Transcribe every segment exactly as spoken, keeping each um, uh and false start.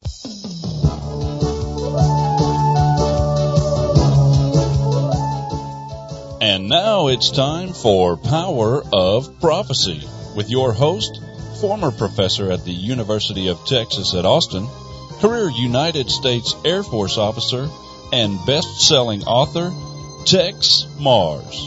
And now it's time for Power of Prophecy with your host, former professor at the University of Texas at Austin, career United States Air Force officer, and best-selling author, Tex Mars.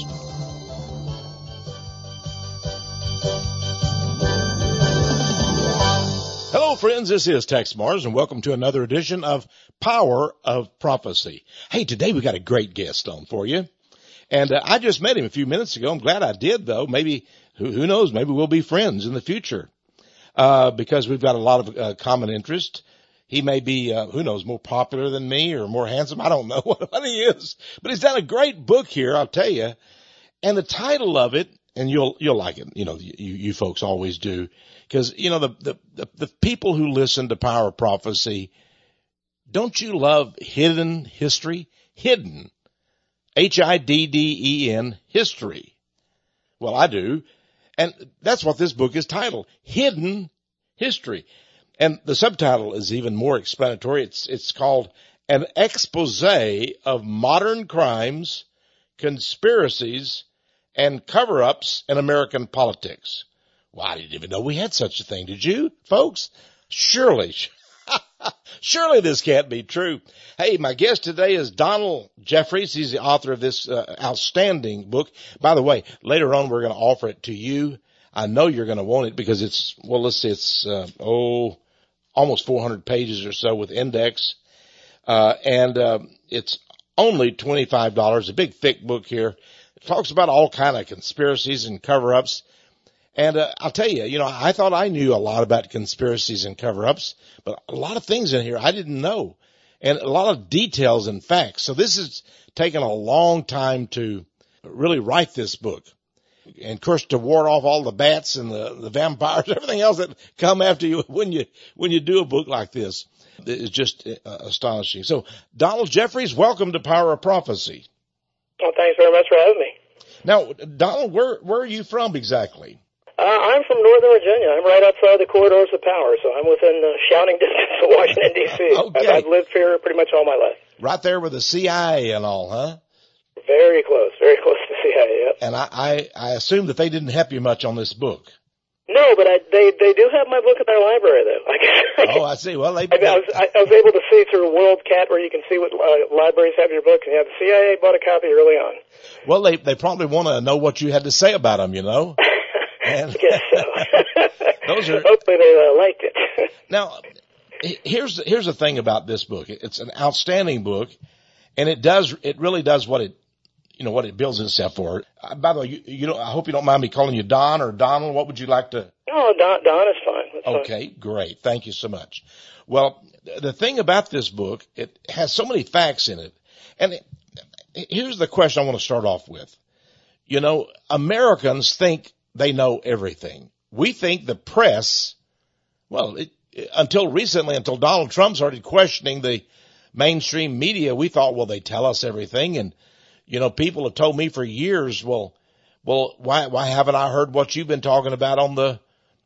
Hello, friends. This is Tex Mars, and welcome to another edition of Power of Prophecy. Hey, today we got a great guest on for you. And uh, I just met him a few minutes ago. I'm glad I did, though. Maybe, who, who knows, maybe we'll be friends in the future uh, because we've got a lot of uh, common interest. He may be, uh, who knows, more popular than me or more handsome. I don't know what, what he is. But he's done a great book here, I'll tell you. And the title of it, and you'll you'll like it, you know, you, you folks always do. Because, you know, the, the, the, the people who listen to Power of Prophecy, don't you love hidden history? Hidden. H I D D E N, history. Well, I do. And that's what this book is titled, Hidden History. And the subtitle is even more explanatory. It's, it's called An Expose of Modern Crimes, Conspiracies, and Cover-Ups in American Politics. Well, I didn't even know we had such a thing. Did you, folks? Surely. Surely this can't be true. Hey, my guest today is Donald Jeffries. He's the author of this uh, outstanding book. By the way, later on we're going to offer it to you. I know you're going to want it because it's, well, let's see, it's, uh, oh, almost four hundred pages or so with index. Uh, and, uh, it's only twenty-five dollars, a big thick book here. It talks about all kind of conspiracies and cover-ups. And uh, I'll tell you, you know, I thought I knew a lot about conspiracies and cover-ups, but a lot of things in here I didn't know, and a lot of details and facts. So this has taken a long time to really write this book. And, of course, to ward off all the bats and the, the vampires, everything else that come after you when you when you do a book like this. It's just uh, astonishing. So, Donald Jeffries, welcome to Power of Prophecy. Well, thanks very much for having me. Now, Donald, where where are you from exactly? Uh, I'm from Northern Virginia. I'm right outside the corridors of power, so I'm within uh, shouting distance of Washington, D C Okay. I've, I've lived here pretty much all my life. Right there with the C I A and all, huh? Very close, very close to C I A, yep. And I, I, I assume that they didn't help you much on this book. No, but I, they they do have my book in their library, though. I can, Oh, I see. Well, they... I, I, was, I, I was able to see through WorldCat where you can see what uh, libraries have your book, and yeah, the C I A bought a copy early on. Well, they, they probably want to know what you had to say about them, you know? And I guess so. Those are... Hopefully they uh, liked it. Now, here's here's the thing about this book. It's an outstanding book, and it does it really does what it you know what it bills itself for. Uh, by the way, you, you don't, I hope you don't mind me calling you Don or Donald. What would you like to? Oh, Don, Don is fine. That's okay, fine. Great. Thank you so much. Well, the thing about this book, it has so many facts in it, and it, here's the question I want to start off with. You know, Americans think they know everything. We think the press, well, it, until recently, until Donald Trump started questioning the mainstream media, we thought, well, they tell us everything. And, you know, people have told me for years, well, well, why, why haven't I heard what you've been talking about on the,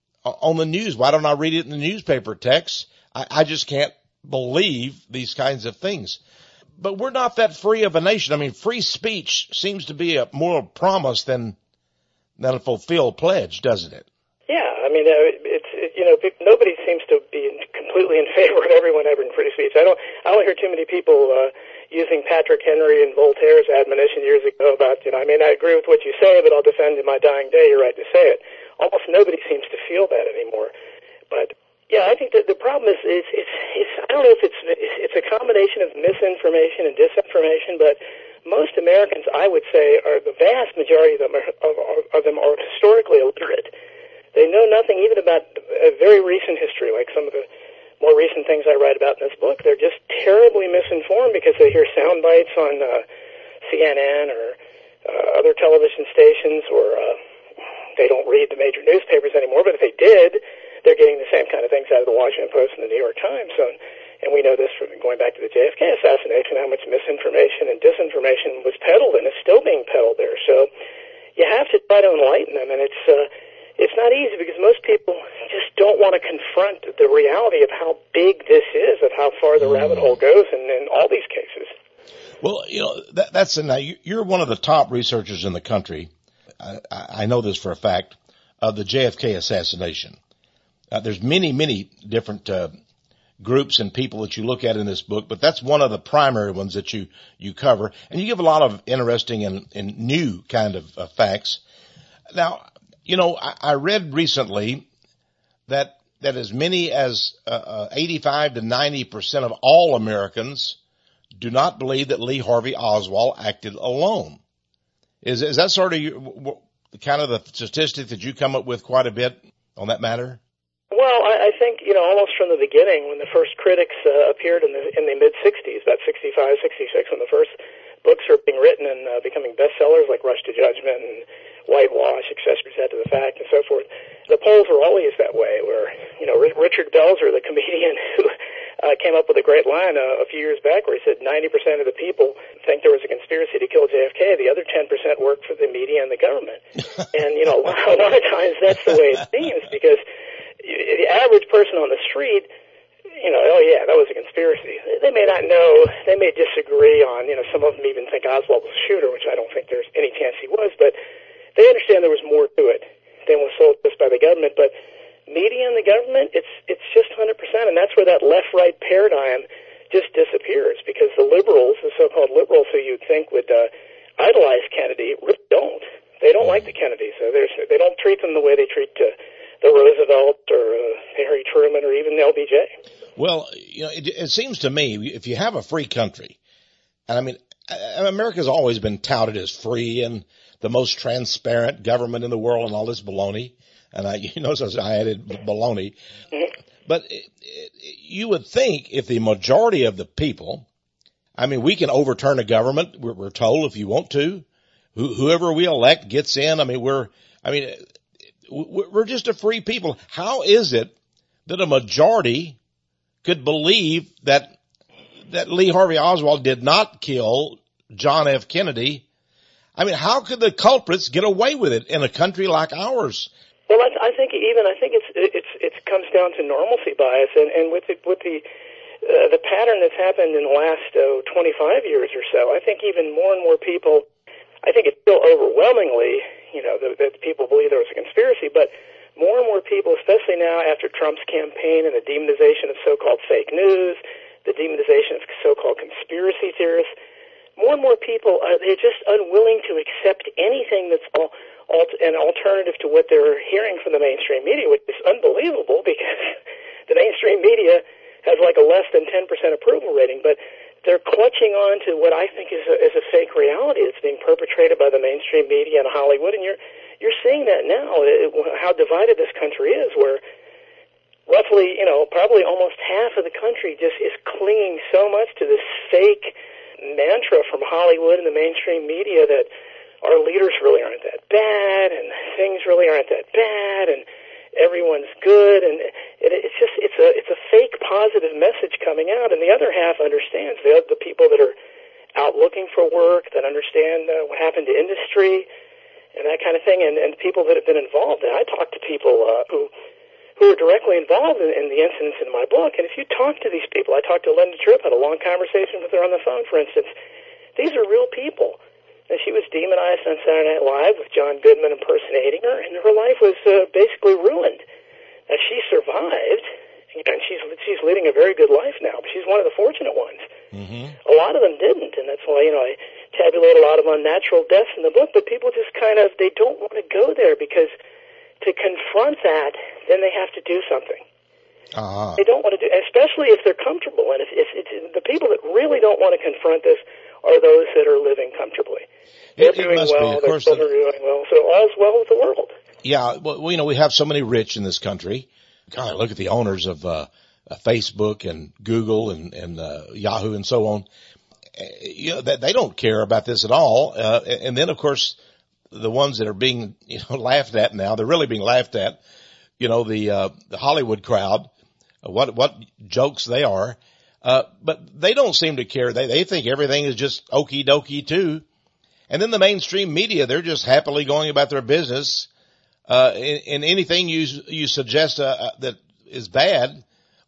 on the news? Why don't I read it in the newspaper, Tex? I, I just can't believe these kinds of things. But we're not that free of a nation. I mean, free speech seems to be a more promise than, than a fulfilled pledge, doesn't it? Yeah, I mean, uh, it's it, you know, nobody seems to be completely in favor of everyone having free speech. I don't, I don't hear too many people uh, using Patrick Henry and Voltaire's admonition years ago about, you know, I mean, I agree with what you say, but I'll defend in my dying day your right to say it. Almost nobody seems to feel that anymore. But yeah, I think that the problem is, it's, it's, it's I don't know if it's, it's a combination of misinformation and disinformation, but most Americans, I would say, are the vast majority of them are, of, of them are historically illiterate. They know nothing even about a very recent history, like some of the more recent things I write about in this book. They're just terribly misinformed because they hear sound bites on uh, C N N or uh, other television stations, or uh, they don't read the major newspapers anymore. But if they did, they're getting the same kind of things out of the Washington Post and the New York Times. So, and we know this from going back to the J F K assassination, how much misinformation and disinformation was peddled, and is still being peddled there. So you have to try to enlighten them, and it's uh, It's not easy because most people just don't want to confront the reality of how big this is, of far the rabbit hole goes in, in all these cases. Well, you know, that, that's a, now you're one of the top researchers in the country. I, I know this for a fact, of the J F K assassination. Uh, there's many, many different uh, groups and people that you look at in this book, but that's one of the primary ones that you, you cover. And you give a lot of interesting and, and new kind of uh, facts. Now, you know, I, I read recently that that as many as uh, uh, eighty-five to ninety percent of all Americans do not believe that Lee Harvey Oswald acted alone. Is is that sort of your, kind of the statistic that you come up with quite a bit on that matter? Well, I, I think, you know, almost from the beginning, when the first critics uh, appeared in the in the mid sixties, about sixty-five, sixty-six, when the first books are being written and uh, becoming bestsellers like Rush to Judgment and Whitewash, Accessories Add to the Fact, and so forth, the polls were always that way, where, you know, Richard Belzer, the comedian who uh, came up with a great line uh, a few years back where he said ninety percent of the people think there was a conspiracy to kill J F K, the other ten percent work for the media and the government. And, you know, a lot, a lot of times that's the way it seems, because the average person on the street, you know, oh yeah, that was a conspiracy. They may not know, they may disagree on, you know, some of them even think Oswald was a shooter, which I don't think there's any chance he was, but they understand there was more to it than was sold just by the government. But media and the government, it's it's just one hundred percent, and that's where that left-right paradigm just disappears, because the liberals, the so-called liberals who you'd think would uh, idolize Kennedy, really don't. They don't like the Kennedys. So they don't treat them the way they treat uh, the Roosevelt or uh, Harry Truman or even L B J. Well, you know, it, it seems to me, if you have a free country, and I mean, America's always been touted as free and the most transparent government in the world and all this baloney. And I, you notice I added baloney. Mm-hmm. But it, it, you would think if the majority of the people, I mean, we can overturn a government, we're, we're told, if you want to. Wh- whoever we elect gets in. I mean, we're, I mean, we're just a free people. How is it that a majority could believe that that Lee Harvey Oswald did not kill John F. Kennedy? I mean, how could the culprits get away with it in a country like ours? Well, I, I think even I think it's it's it comes down to normalcy bias, and and with the, with the uh, the pattern that's happened in the last uh, twenty-five years or so, I think even more and more people, I think it's still overwhelmingly, you know, that, that people believe there was a conspiracy, but more and more people, especially now after Trump's campaign and the demonization of so-called fake news, the demonization of so-called conspiracy theorists, more and more people, uh, they're just unwilling to accept anything that's all, all, an alternative to what they're hearing from the mainstream media, which is unbelievable because the mainstream media has like a less than ten percent approval rating, but they're clutching on to what I think is a, is a fake reality that's being perpetrated by the mainstream media and Hollywood, and you're you're seeing that now, it, how divided this country is, where roughly, you know, probably almost half of the country just is clinging so much to this fake mantra from Hollywood and the mainstream media that our leaders really aren't that bad, and things really aren't that bad, and everyone's good, and it, it's just it's a it's a fake positive message coming out, and the other half understands, the the people that are out looking for work, that understand uh, what happened to industry and that kind of thing, and, and people that have been involved. And I talk to people uh, who who are directly involved in, in the incidents in my book, and if you talk to these people, I talked to Linda Tripp, had a long conversation with her on the phone, for instance. These are real people. And she was demonized on Saturday Night Live with John Goodman impersonating her, and her life was uh, basically ruined. And she survived, and she's she's leading a very good life now, but she's one of the fortunate ones. Mm-hmm. A lot of them didn't, and that's why, you know, I tabulate a lot of unnatural deaths in the book, but people just kind of, they don't want to go there, because to confront that, then they have to do something. Uh-huh. They don't want to do, especially if they're comfortable, and if, if, if the people that really don't want to confront this are those that are living comfortably. They're it, it doing well, be, their children are doing well, so all's well with the world. Yeah, well, you know, we have so many rich in this country. God, look at the owners of uh, Facebook and Google and, and uh, Yahoo and so on. You know, they don't care about this at all. Uh, and then, of course, the ones that are being, you know, laughed at now, they're really being laughed at. You know, the uh, the Hollywood crowd, what what jokes they are. Uh, but they don't seem to care. They they think everything is just okie dokie too. And then the mainstream media, they're just happily going about their business. Uh, and, and anything you you suggest uh, that is bad,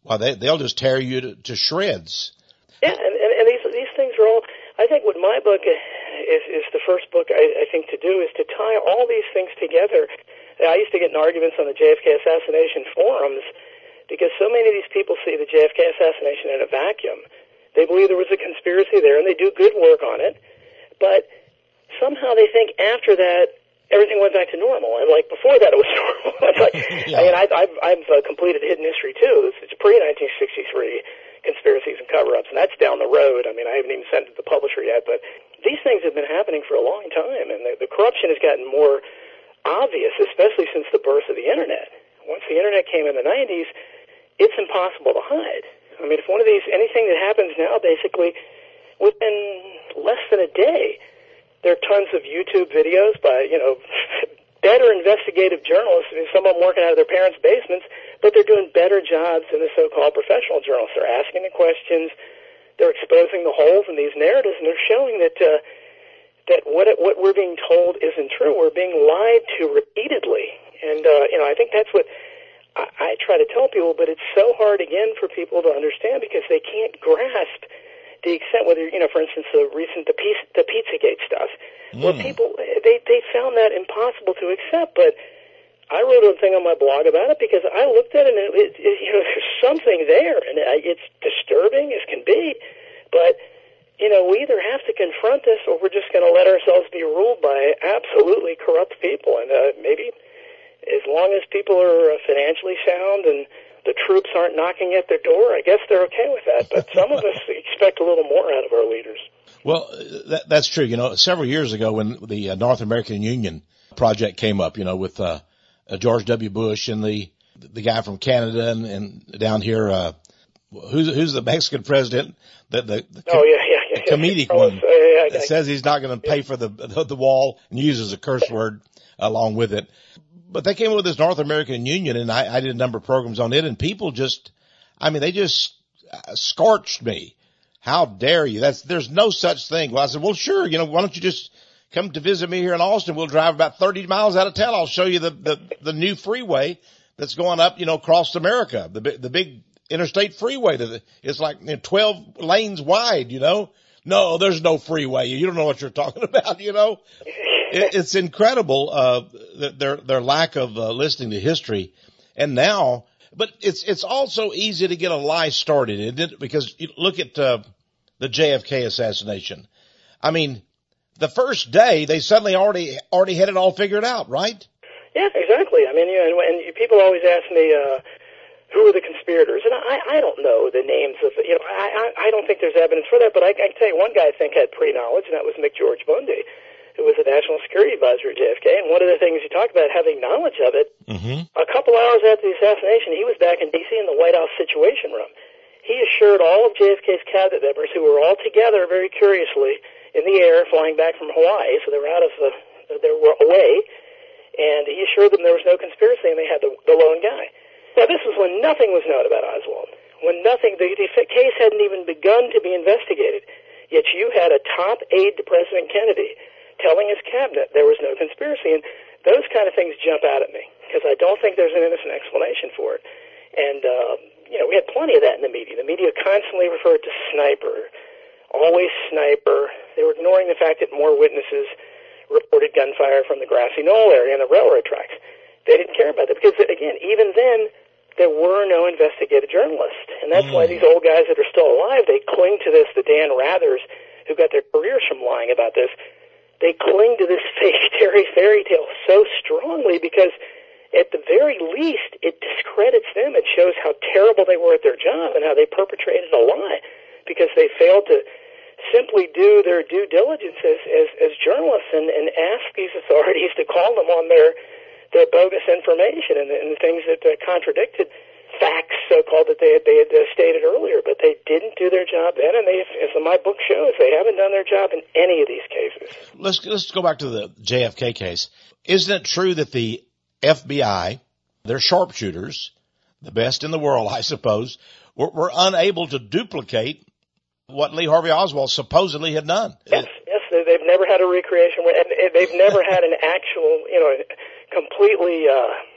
well, they, they'll just tear you to, to shreds. Yeah, and, and, and these these things are all, I think what my book is, is the first book I, I think to do is to tie all these things together. I used to get in arguments on the J F K assassination forums because so many of these people see the J F K assassination in a vacuum. They believe there was a conspiracy there, and they do good work on it, but somehow they think after that everything went back to normal, and like before that it was normal. It's like, yeah. I mean, I, I've, I've uh, completed Hidden History too. It's pre nineteen sixty-three conspiracies and cover-ups, and that's down the road. I mean, I haven't even sent it to the publisher yet, but these things have been happening for a long time, and the, the corruption has gotten more obvious, especially since the birth of the Internet. Once the Internet came in the nineties, it's impossible to hide. I mean, if one of these, anything that happens now, basically, within less than a day, there are tons of YouTube videos by, you know, better investigative journalists. I mean, some of them working out of their parents' basements, but they're doing better jobs than the so-called professional journalists. They're asking the questions, they're exposing the holes in these narratives, and they're showing that uh, that what it, what we're being told isn't true. We're being lied to repeatedly, and uh, you know, I think that's what I, I try to tell people. But it's so hard again for people to understand because they can't grasp the extent, whether, you know, for instance, the recent, the, piece, the Pizzagate stuff, mm. where people, they, they found that impossible to accept, but I wrote a thing on my blog about it because I looked at it and, it, it, it, you know, there's something there, and it's disturbing as can be, but, you know, we either have to confront this or we're just going to let ourselves be ruled by absolutely corrupt people, and uh, maybe as long as people are financially sound and the troops aren't knocking at their door, I guess they're okay with that. But some of us expect a little more out of our leaders. Well, that, that's true. You know, several years ago when the uh, North American Union project came up, you know, with uh, uh, George W. Bush and the the guy from Canada and, and down here, uh, who's who's the Mexican president? The, the, the oh yeah, yeah, yeah, the comedic yeah. one uh, yeah, that yeah. says he's not going to pay yeah. for the, the the wall and uses a curse word along with it. But they came up with this North American Union, and I, I did a number of programs on it, and people just, I mean, they just scorched me. How dare you? That's, there's no such thing. Well, I said, well, sure, you know, why don't you just come to visit me here in Austin? We'll drive about thirty miles out of town. I'll show you the, the, the new freeway that's going up, you know, across America, the, the big interstate freeway. To the, it's like you know, twelve lanes wide, you know. No, there's no freeway. You don't know what you're talking about, you know. It, it's incredible, uh, their, their lack of uh, listening to history. And now, but it's, it's also easy to get a lie started, isn't it? Because you look at, uh, the J F K assassination. I mean, the first day they suddenly already, already had it all figured out, right? Yeah, exactly. I mean, you know, and, and people always ask me, uh, who are the conspirators? And I, I don't know the names of, you know, I, I don't think there's evidence for that, but I, I can tell you one guy I think had pre-knowledge, and that was McGeorge Bundy, who was the National Security Advisor at J F K, and one of the things you talked about, having knowledge of it, mm-hmm. a couple hours after the assassination, he was back in D C in the White House Situation Room. He assured all of J F K's cabinet members, who were all together very curiously in the air, flying back from Hawaii, so they were out of the, they were away, and he assured them there was no conspiracy, and they had the, the lone guy. Now, this was when nothing was known about Oswald, when nothing, the, the case hadn't even begun to be investigated, yet you had a top aide to President Kennedy telling his cabinet there was no conspiracy, and those kind of things jump out at me, because I don't think there's an innocent explanation for it. And, uh, you know, we had plenty of that in the media. The media constantly referred to sniper, always sniper. They were ignoring the fact that more witnesses reported gunfire from the grassy knoll area and the railroad tracks. They didn't care about that, because, again, even then, there were no investigative journalists. And that's mm. why these old guys that are still alive, they cling to this, the Dan Rathers, who got their careers from lying about this, they cling to this fake fairy tale so strongly because, at the very least, it discredits them. It shows how terrible they were at their job and how they perpetrated a lie because they failed to simply do their due diligence as, as, as journalists and, and ask these authorities to call them on their their bogus information and, and the things that uh, contradicted facts, so-called, that they had, they had uh, stated earlier. But they didn't do their job then, and they, as my book shows, they haven't done their job in any of these cases. Let's let's go back to the J F K case. Isn't it true that the F B I, their sharpshooters, the best in the world, I suppose, were, were unable to duplicate what Lee Harvey Oswald supposedly had done? Yes, yes, they've never had a recreation, and they've never had an actual, you know, completely uh,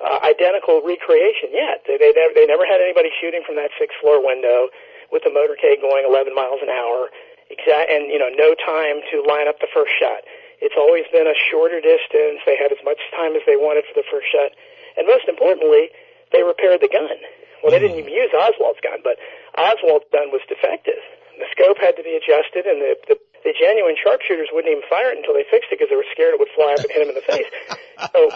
uh, identical recreation yet. They, they, they never had anybody shooting from that sixth-floor window with the motorcade going eleven miles an hour, exact, and, you know, no time to line up the first shot. It's always been a shorter distance. They had as much time as they wanted for the first shot. And most importantly, they repaired the gun. Well, they didn't even use Oswald's gun, but Oswald's gun was defective. The scope had to be adjusted, and the, the, the genuine sharpshooters wouldn't even fire it until they fixed it because they were scared it would fly up and hit him in the face. So,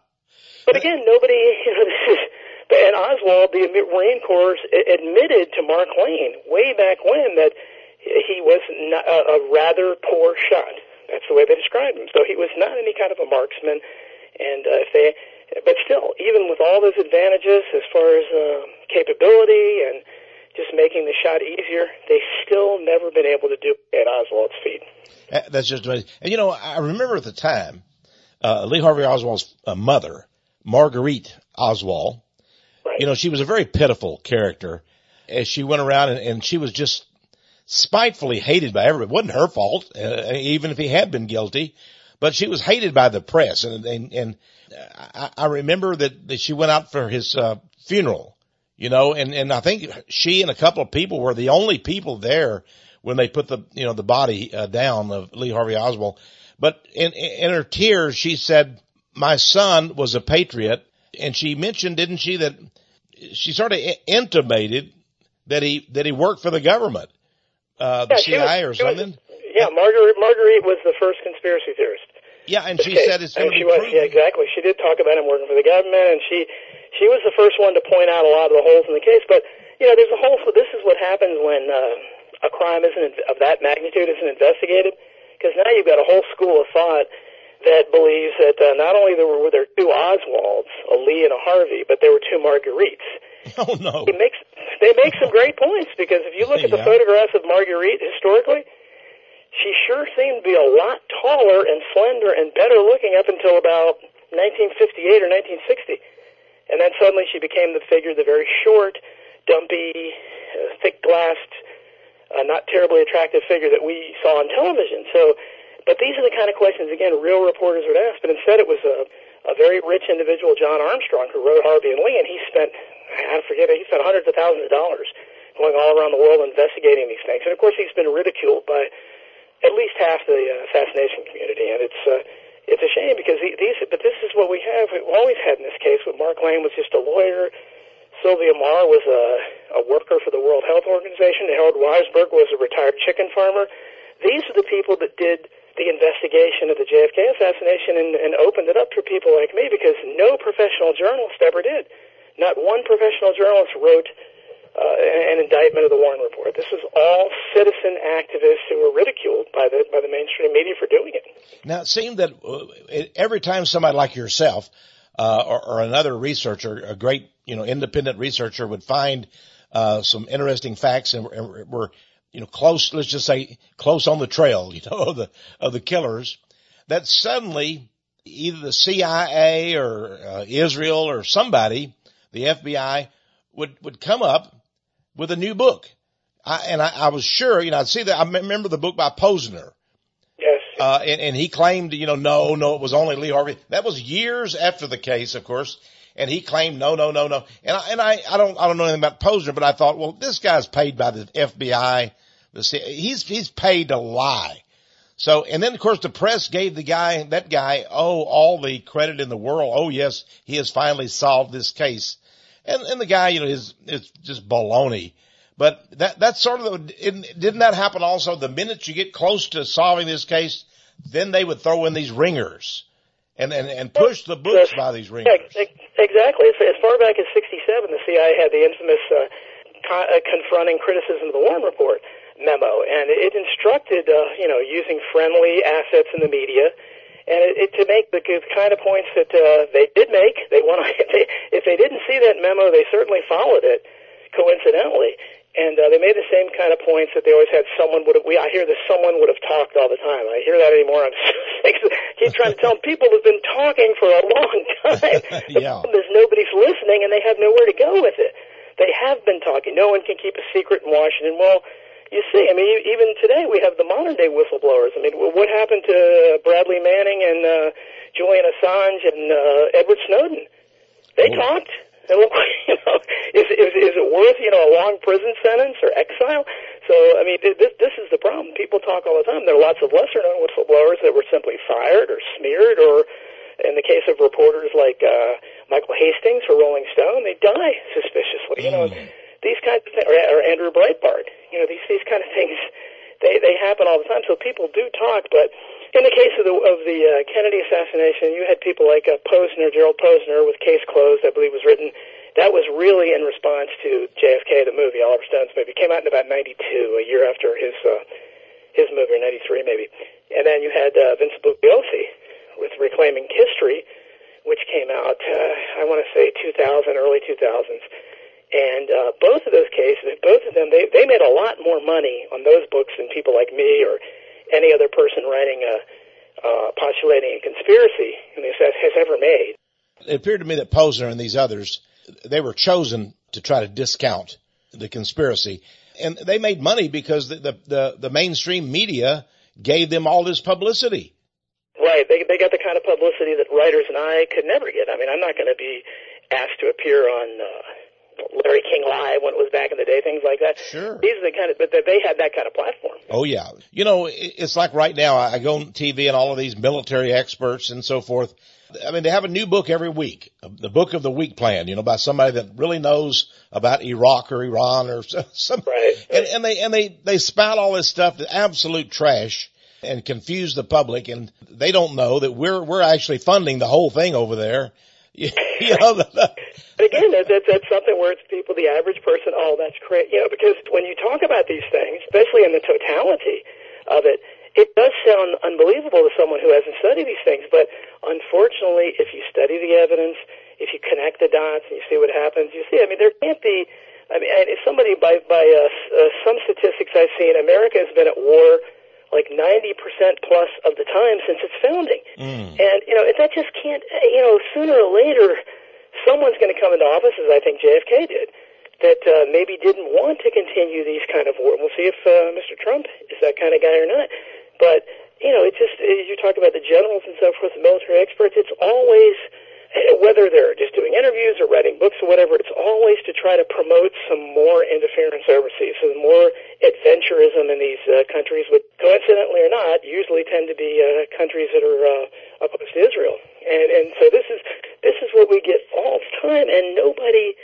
but again, nobody, you know, this is, and Oswald, the Marine Corps, admitted to Mark Lane way back when that he was not, a, a rather poor shot. That's the way they described him. So he was not any kind of a marksman, and uh, if they... But still, even with all those advantages as far as uh, capability and just making the shot easier, they still never been able to do it at Oswald's feet. That's just amazing. And, you know, I remember at the time, uh, Lee Harvey Oswald's uh, mother, Marguerite Oswald, right. You know, she was a very pitiful character as she went around, and, and she was just spitefully hated by everybody. It wasn't her fault, uh, even if he had been guilty. But she was hated by the press, and and, and I, I remember that, that she went out for his uh, funeral, you know, and, and I think she and a couple of people were the only people there when they put the, you know, the body uh, down of Lee Harvey Oswald. But in, in her tears, she said, "My son was a patriot," and she mentioned, didn't she, that she sort of intimated that he that he worked for the government, uh, the yeah, C I A was, or something. Was, yeah, Marguerite Marguerite was the first conspiracy theorist. Yeah, and she okay. said it's going to be was, proven. Yeah, exactly. She did talk about him working for the government, and she she was the first one to point out a lot of the holes in the case. But, you know, there's a whole, this is what happens when uh, a crime isn't of that magnitude isn't investigated, because now you've got a whole school of thought that believes that uh, not only there were, were there two Oswalds, a Lee and a Harvey, but there were two Marguerites. Oh, no. It makes, they make some great points, because if you look at the yeah. photographs of Marguerite historically, she sure seemed to be a lot taller and slender and better looking up until about nineteen fifty-eight or nineteen sixty. And then suddenly she became the figure, the very short, dumpy, uh, thick-glassed, uh, not terribly attractive figure that we saw on television. So, but these are the kind of questions, again, real reporters would ask. But instead it was a, a very rich individual, John Armstrong, who wrote Harvey and Lee, and he spent, I forget it, he spent hundreds of thousands of dollars going all around the world investigating these things. And, of course, he's been ridiculed by at least half the uh, assassination community, and it's uh, it's a shame because he, these. But this is what we have. We've always had in this case. But Mark Lane was just a lawyer. Sylvia Marr was a, a worker for the World Health Organization. Harold Weisberg was a retired chicken farmer. These are the people that did the investigation of the J F K assassination and, and opened it up for people like me, because no professional journalist ever did. Not one professional journalist wrote Uh, an indictment of the Warren Report. This is all citizen activists who were ridiculed by the by the mainstream media for doing it. Now, it seemed that uh, every time somebody like yourself uh, or, or another researcher, a great, you know, independent researcher, would find uh, some interesting facts and, and were, you know, close, let's just say, close on the trail, you know, of the of the killers, that suddenly either the C I A or uh, Israel or somebody, the F B I, would would come up with a new book. I, and I, I was sure, you know, I'd see that. I remember the book by Posner. Yes. Uh, and, and he claimed, you know, no, no, it was only Lee Harvey. That was years after the case, of course. And he claimed, no, no, no, no. And I, and I, I don't, I don't know anything about Posner, but I thought, well, this guy's paid by the F B I. The C I A. He's, he's paid to lie. So, and then of course the press gave the guy, that guy, oh, all the credit in the world. Oh yes, he has finally solved this case. And, and the guy, you know, is, it's just baloney. But that, that's sort of the, didn't that happen also? The minute you get close to solving this case, then they would throw in these ringers and, and, and push the books by these ringers. Yeah, exactly. As far back as sixty-seven, the C I A had the infamous, uh, con- uh, confronting criticism of the Warren Report memo, and it instructed, uh, you know, using friendly assets in the media. And it, it, to make the kind of points that uh, they did make, they want to. They, if they didn't see that memo, they certainly followed it, coincidentally. And uh, they made the same kind of points that they always had. Someone would have. We I hear that someone would have talked all the time. I hear that anymore. I'm keep trying to tell them people have been talking for a long time. The yeah. problem is nobody's listening, and they have nowhere to go with it. They have been talking. No one can keep a secret in Washington. Well. You see, I mean, even today we have the modern-day whistleblowers. I mean, what happened to Bradley Manning and uh, Julian Assange and uh, Edward Snowden? They oh. talked. And look, you know, is, is, is it worth, you know, a long prison sentence or exile? So, I mean, this, this is the problem. People talk all the time. There are lots of lesser-known whistleblowers that were simply fired or smeared, or in the case of reporters like uh, Michael Hastings for Rolling Stone, they die suspiciously. You know, Mm. these kinds of things, or, or Andrew Breitbart. You know, these these kind of things, they they happen all the time. So people do talk, but in the case of the of the uh, Kennedy assassination, you had people like uh, Posner, Gerald Posner, with Case Closed, I believe, was written. That was really in response to J F K, the movie, Oliver Stone's movie. It came out in about ninety-two, a year after his uh, his movie, or ninety-three maybe. And then you had uh, Vince Bugliosi with Reclaiming History, which came out, uh, I want to say two thousand, early two thousands. And uh, both of those cases, both of them, they, they made a lot more money on those books than people like me or any other person writing a uh, postulating a conspiracy has ever made. It appeared to me that Posner and these others, they were chosen to try to discount the conspiracy. And they made money because the, the, the, the mainstream media gave them all this publicity. Right. They they got the kind of publicity that writers and I could never get. I mean, I'm not going to be asked to appear on uh, Larry King Live when it was back in the day, things like that. Sure. These are the kind of, but they had that kind of platform. Oh, yeah. You know, it's like right now, I go on T V and all of these military experts and so forth. I mean, they have a new book every week, the book of the week plan, you know, by somebody that really knows about Iraq or Iran or some, right. and, and they, and they, they spout all this stuff, absolute trash, and confuse the public, and they don't know that we're, we're actually funding the whole thing over there. You, you know, the, the, but again, that, that, that's something where it's people, the average person, oh, that's great, you know, because when you talk about these things, especially in the totality of it, it does sound unbelievable to someone who hasn't studied these things, but unfortunately, if you study the evidence, if you connect the dots and you see what happens, you see, I mean, there can't be, I mean, if somebody, by, by uh, uh, some statistics I've seen, America has been at war like ninety percent plus of the time since its founding. mm. And, you know, that just can't, you know, sooner or later, someone's going to come into office, as I think J F K did, that uh, maybe didn't want to continue these kind of war. We'll see if uh, Mister Trump is that kind of guy or not. But, you know, it's just, as you talk about the generals and so forth, the military experts, it's always, whether they're just doing interviews or writing books or whatever, it's always to try to promote some more interference overseas, so more adventurism in these uh, countries, which coincidentally or not, usually tend to be uh, countries that are uh, opposed to Israel. And, and so this is this is what we get all the time, and nobody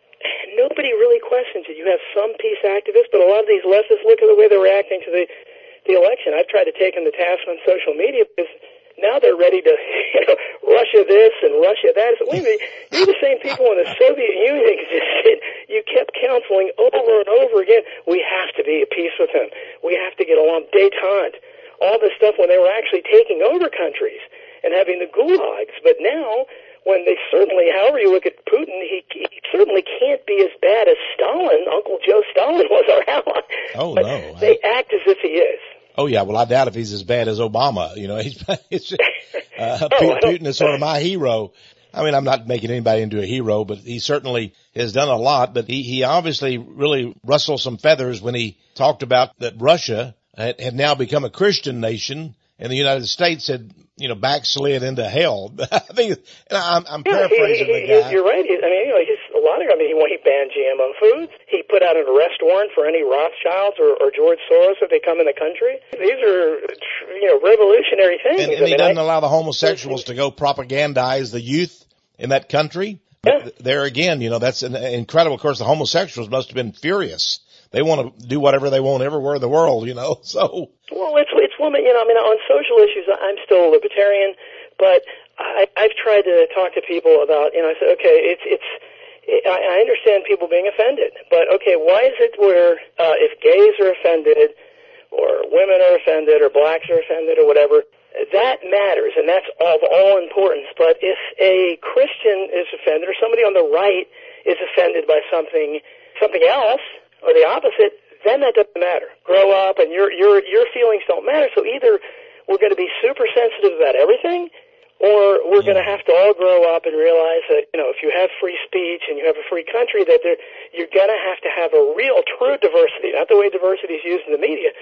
nobody really questions it. You have some peace activists, but a lot of these leftists, look at the way they're reacting to the, the election. I've tried to take them to task on social media because now they're ready to, you know, Russia this and Russia that. So, wait a minute, you're the same people when the Soviet Union existed. You kept counseling over and over again, we have to be at peace with them. We have to get along. Détente. All this stuff when they were actually taking over countries and having the gulags. But now, when they certainly, however you look at Putin, he, he certainly can't be as bad as Stalin. Uncle Joe Stalin was our ally. Oh, but no. They act as if he is. Oh, yeah. Well, I doubt if he's as bad as Obama. You know, he's, it's just, uh, oh, Putin is sort of my hero. I mean, I'm not making anybody into a hero, but he certainly has done a lot. But he, he obviously really rustled some feathers when he talked about that Russia had, had now become a Christian nation and the United States had, you know, backslid into hell. I think, and I'm, I'm yeah, paraphrasing he, he, the guy. You're right. I mean, you know, he's a lot of, I mean, he, he banned G M O foods. He put out an arrest warrant for any Rothschilds or, or George Soros if they come in the country. These are, you know, revolutionary things. And, and I he mean, doesn't I, allow the homosexuals to go propagandize the youth in that country. But yeah. there again, you know, that's an, incredible. Of course, the homosexuals must have been furious. They want to do whatever they want everywhere in the world, you know, so. Well, it's, it's women, you know, I mean, on social issues, I'm still a libertarian, but I, I've tried to talk to people about, you know, I said, okay, it's, it's, it, I understand people being offended, but okay, why is it where, uh, if gays are offended, or women are offended, or blacks are offended, or whatever, that matters, and that's of all importance, but if a Christian is offended, or somebody on the right is offended by something, something else, or the opposite, then that doesn't matter. Grow up, and your your your feelings don't matter. So either we're going to be super sensitive about everything, or we're going to have to all grow up and realize that, you know, if you have free speech and you have a free country, that there, you're going to have to have a real, true diversity, not the way diversity is used in the media.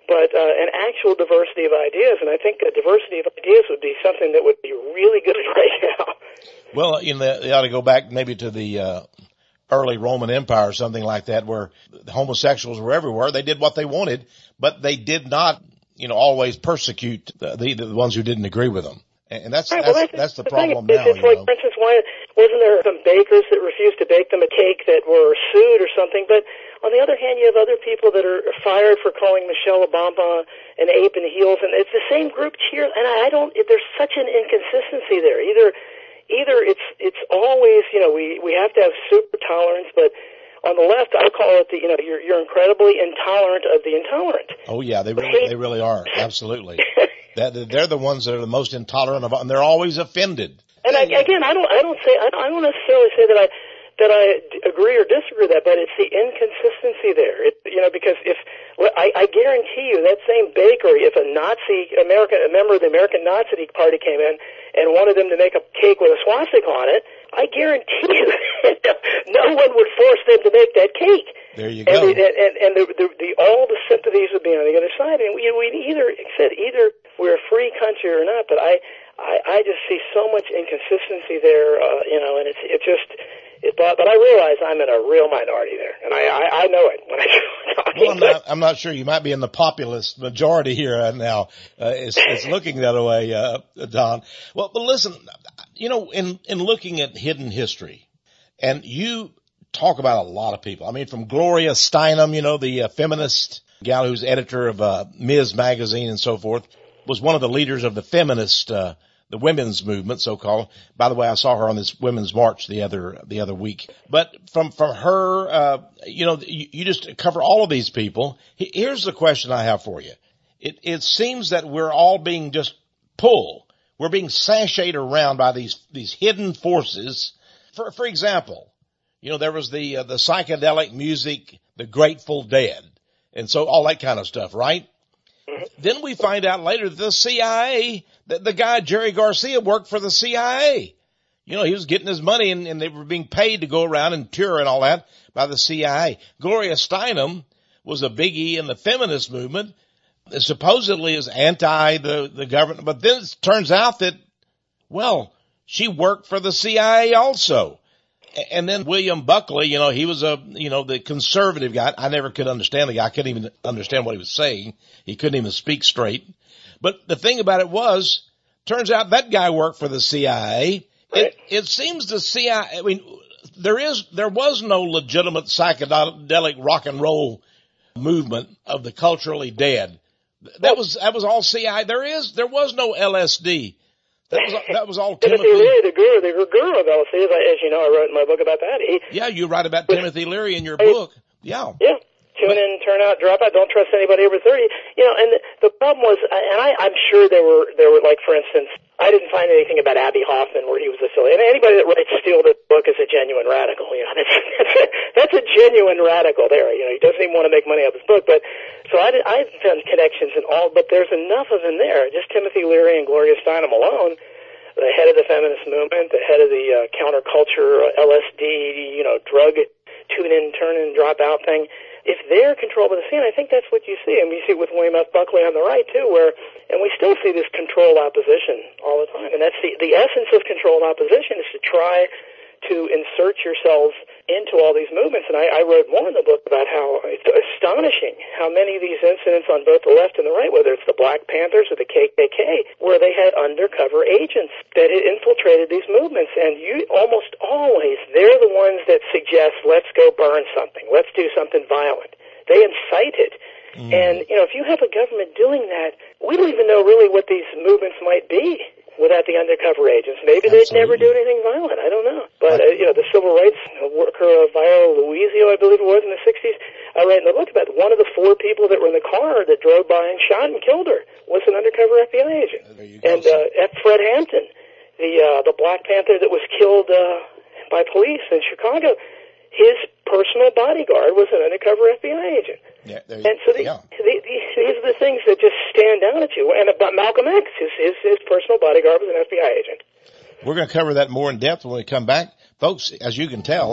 but uh, an actual diversity of ideas. And I think a diversity of ideas would be something that would be really good right now. Well, you know, they ought to go back maybe to the uh, early Roman Empire or something like that, where the homosexuals were everywhere. They did what they wanted, but they did not, you know, always persecute the, the, the ones who didn't agree with them. And that's right, that's, well, that's, that's the, the problem thing. now. It's you like, know. for instance, why wasn't there some bakers that refused to bake them a cake that were sued or something? But on the other hand, you have other people that are fired for calling Michelle Obama an ape in heels, and it's the same group cheer. And I don't. There's such an inconsistency there. Either, either it's it's always, you know, we we have to have super tolerance, but on the left, I call it the, you know, you're you're incredibly intolerant of the intolerant. Oh yeah, they really they really are. Absolutely. That they're the ones that are the most intolerant of, and they're always offended. And I, again, I don't, I don't say, I don't necessarily say that I, that I agree or disagree with that, but it's the inconsistency there. It, you know, because if I, I guarantee you that same bakery, if a Nazi American, a member of the American Nazi Party came in and wanted them to make a cake with a swastika on it, I guarantee you that no one would force them to make that cake. There you go. And, the, and, and the, the, the, all the sympathies would be on the other side. And we, we either, like I said, either we're a free country or not. But I, I, I just see so much inconsistency there, uh, you know, and it's, it just, it, but, but I realize I'm in a real minority there, and I, I, I know it when I talking. Well, I'm not, I'm not sure. You might be in the populist majority here uh, now. Uh, it's, it's looking that way, uh, Don. Well, but listen, you know, in, in looking at hidden history, and you talk about a lot of people. I mean, from Gloria Steinem, you know, the uh, feminist gal who's editor of uh, Miz Magazine and so forth, was one of the leaders of the feminist, uh, the women's movement, so-called. By the way, I saw her on this women's march the other, the other week. But from, from her, uh, you know, you, you just cover all of these people. Here's the question I have for you. It, it seems that we're all being just pulled. We're being sashayed around by these, these hidden forces. For, for example, you know, there was the, uh, the psychedelic music, the Grateful Dead, and so all that kind of stuff, right? Then we find out later that the C I A, that the guy, Jerry Garcia, worked for the C I A. You know, he was getting his money and, and they were being paid to go around and tour and all that by the C I A. Gloria Steinem was a biggie in the feminist movement, supposedly is anti the, the government, but then it turns out that, well, she worked for the C I A also. And then William Buckley, you know, he was a, you know, the conservative guy. I never could understand the guy. I couldn't even understand what he was saying. He couldn't even speak straight. But the thing about it was, turns out that guy worked for the C I A. It, it seems the C I A, I mean, there is, there was no legitimate psychedelic rock and roll movement of the culturally dead. That was, that was all C I A. There is, there was no L S D. That was, that was all Timothy. Timothy Leary, the guru, the guru of L S D, as, I, as you know, I wrote in my book about that. He, yeah, you write about Timothy Leary in your book. Yeah. Yeah. Tune in, turn out, drop out. Don't trust anybody over thirty. You know, and the, the problem was, and I, I'm sure there were, there were like, for instance, I didn't find anything about Abbie Hoffman where he was affiliated. And anybody that writes Steal the Book is a genuine radical. You know, that's, that's, a, that's a genuine radical there. You know, he doesn't even want to make money off his book. But so I, did, I found connections in all, but there's enough of them there. Just Timothy Leary and Gloria Steinem alone. The head of the feminist movement, the head of the uh, counterculture, uh, L S D, you know, drug tune in, turn in, drop out thing. If they're controlled by the scene, I think that's what you see. And we see it with William F. Buckley on the right, too, where, and we still see this controlled opposition all the time. And that's the, the essence of controlled opposition is to try to insert yourselves into all these movements. And I, I wrote more in the book about how it's astonishing how many of these incidents on both the left and the right, whether it's the Black Panthers or the K K K, where they had undercover agents that had infiltrated these movements. And you almost always, they're the ones that suggest, let's go burn something, let's do something violent. They incite it. Mm. And, you know, if you have a government doing that, we don't even know really what these movements might be without the undercover agents. Maybe Absolutely. They'd never do anything violent. I don't know. But, uh, you know, the civil rights worker, uh, Viola Luizio, I believe it was, in the sixties, I read in the book about one of the four people that were in the car that drove by and shot and killed her was an undercover F B I agent. There you go, and uh, Fred Hampton, the uh, the Black Panther that was killed uh, by police in Chicago, his personal bodyguard was an undercover F B I agent. Yeah, there and so the, yeah. the, the, these are the things that just stand out at you. And about Malcolm X, his, his, his personal bodyguard was an F B I agent. We're going to cover that more in depth when we come back. Folks, as you can tell,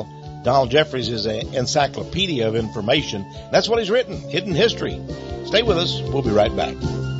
Donald Jeffries is an encyclopedia of information. That's what he's written, Hidden History. Stay with us. We'll be right back.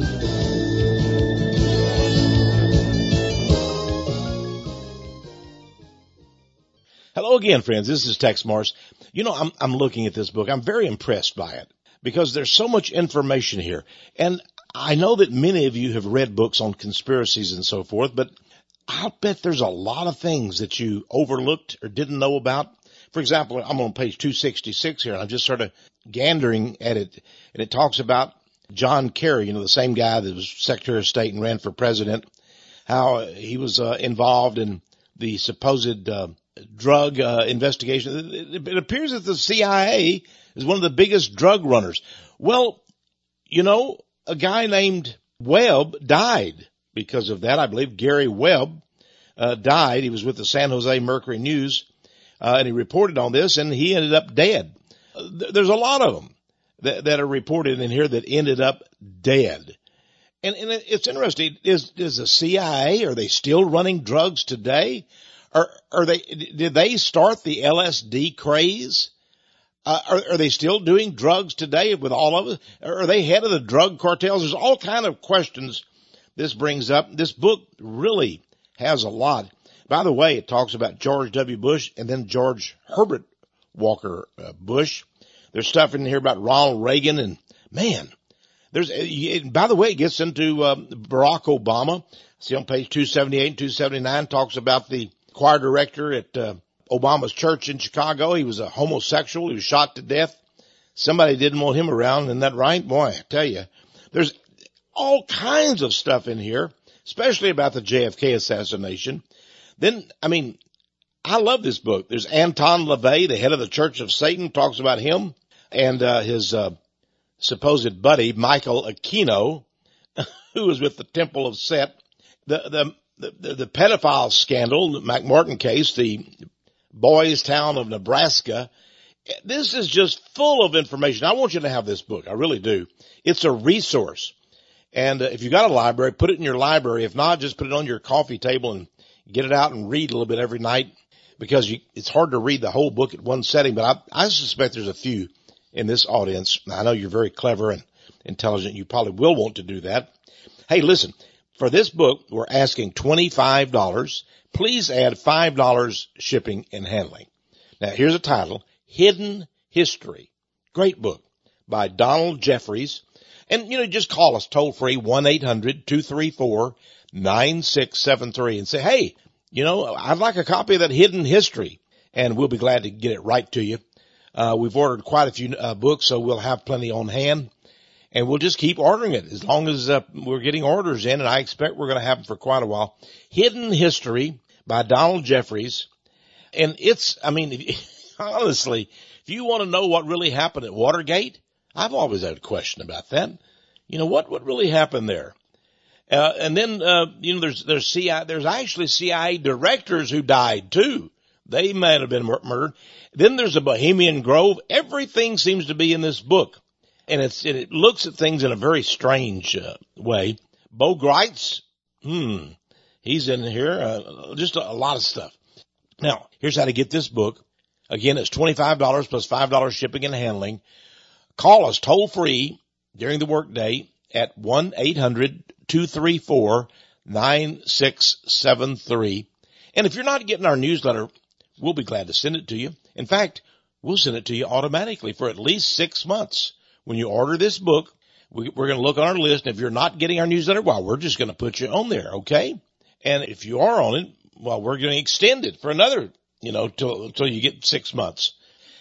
Hello again, friends. This is Tex Morris. You know, I'm, I'm looking at this book. I'm very impressed by it because there's so much information here. And I know that many of you have read books on conspiracies and so forth, but I'll bet there's a lot of things that you overlooked or didn't know about. For example, I'm on page two sixty-six here, and I'm just sort of gandering at it, and it talks about John Kerry, you know, the same guy that was Secretary of State and ran for president, how he was uh, involved in the supposed uh, drug uh, investigation. It, it appears that the C I A is one of the biggest drug runners. Well, you know, a guy named Webb died because of that. I believe Gary Webb uh, died. He was with the San Jose Mercury News. Uh, and he reported on this, and he ended up dead. Uh, th- there's a lot of them that, that are reported in here that ended up dead. And, and it's interesting. Is, is the C I A, are they still running drugs today? Or are they, did they start the L S D craze? Uh, are, are they still doing drugs today with all of it? Are they head of the drug cartels? There's all kind of questions this brings up. This book really has a lot. By the way, it talks about George W. Bush and then George Herbert Walker uh, Bush. There's stuff in here about Ronald Reagan, and man, there's, it, by the way, it gets into uh, Barack Obama. See on page two seventy-eight and two seventy-nine, talks about the choir director at uh, Obama's church in Chicago. He was a homosexual. He was shot to death. Somebody didn't want him around. Isn't that right? Boy, I tell you, there's all kinds of stuff in here, especially about the J F K assassination. Then, I mean, I love this book. There's Anton LaVey, the head of the Church of Satan, talks about him and uh, his uh, supposed buddy, Michael Aquino, who was with the Temple of Set. The, the, the, the pedophile scandal, the McMartin case, the Boys Town of Nebraska. This is just full of information. I want you to have this book. I really do. It's a resource. And uh, if you got a library, put it in your library. If not, just put it on your coffee table and get it out and read a little bit every night, because you, it's hard to read the whole book at one setting, but I, I suspect there's a few in this audience. I know you're very clever and intelligent. You probably will want to do that. Hey, listen, for this book, we're asking twenty-five dollars. Please add five dollars shipping and handling. Now, here's a title, Hidden History. Great book by Donald Jeffries. And, you know, just call us toll free, one eight hundred two three four nine six seven three, and say, hey, you know, I'd like a copy of that Hidden History, and we'll be glad to get it right to you. Uh, we've ordered quite a few uh, books, so we'll have plenty on hand, and we'll just keep ordering it as long as uh, we're getting orders in, and I expect we're going to have them for quite a while. Hidden History by Donald Jeffries, and it's, I mean, if, honestly, if you want to know what really happened at Watergate, I've always had a question about that. You know, what, what really happened there? Uh, and then, uh, you know, there's, there's C I A, there's actually C I A directors who died too. They might have been mur- murdered. Then there's a Bohemian Grove. Everything seems to be in this book. And it's, it, it looks at things in a very strange, uh, way. Bo Greitz, hmm, he's in here, uh, just a, a lot of stuff. Now, here's how to get this book. Again, it's twenty-five dollars plus five dollars shipping and handling. Call us toll free during the workday at one eight hundred two three four nine six seven three. And if you're not getting our newsletter, we'll be glad to send it to you. In fact, we'll send it to you automatically for at least six months. When you order this book, we, we're going to look on our list. And if you're not getting our newsletter, well, we're just going to put you on there, okay? And if you are on it, well, we're going to extend it for another, you know, till, till you get six months.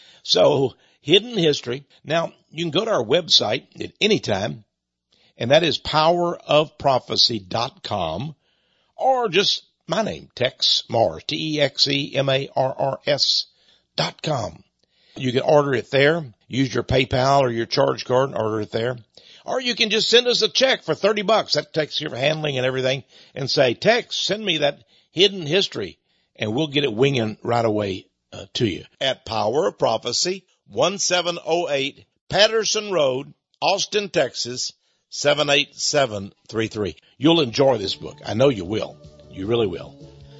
So, Hidden History. Now, you can go to our website at any time, and that is power of prophecy dot com, or just my name, Tex Mars, T E X E M A R R S dot com. You can order it there. Use your PayPal or your charge card and order it there. Or you can just send us a check for thirty bucks. That takes care of handling and everything. And say, Tex, send me that Hidden History, and we'll get it winging right away uh, to you. At Power of Prophecy, one seven oh eight Patterson Road, Austin, Texas, seven eight seven three three. You'll enjoy this book. I know you will. You really will.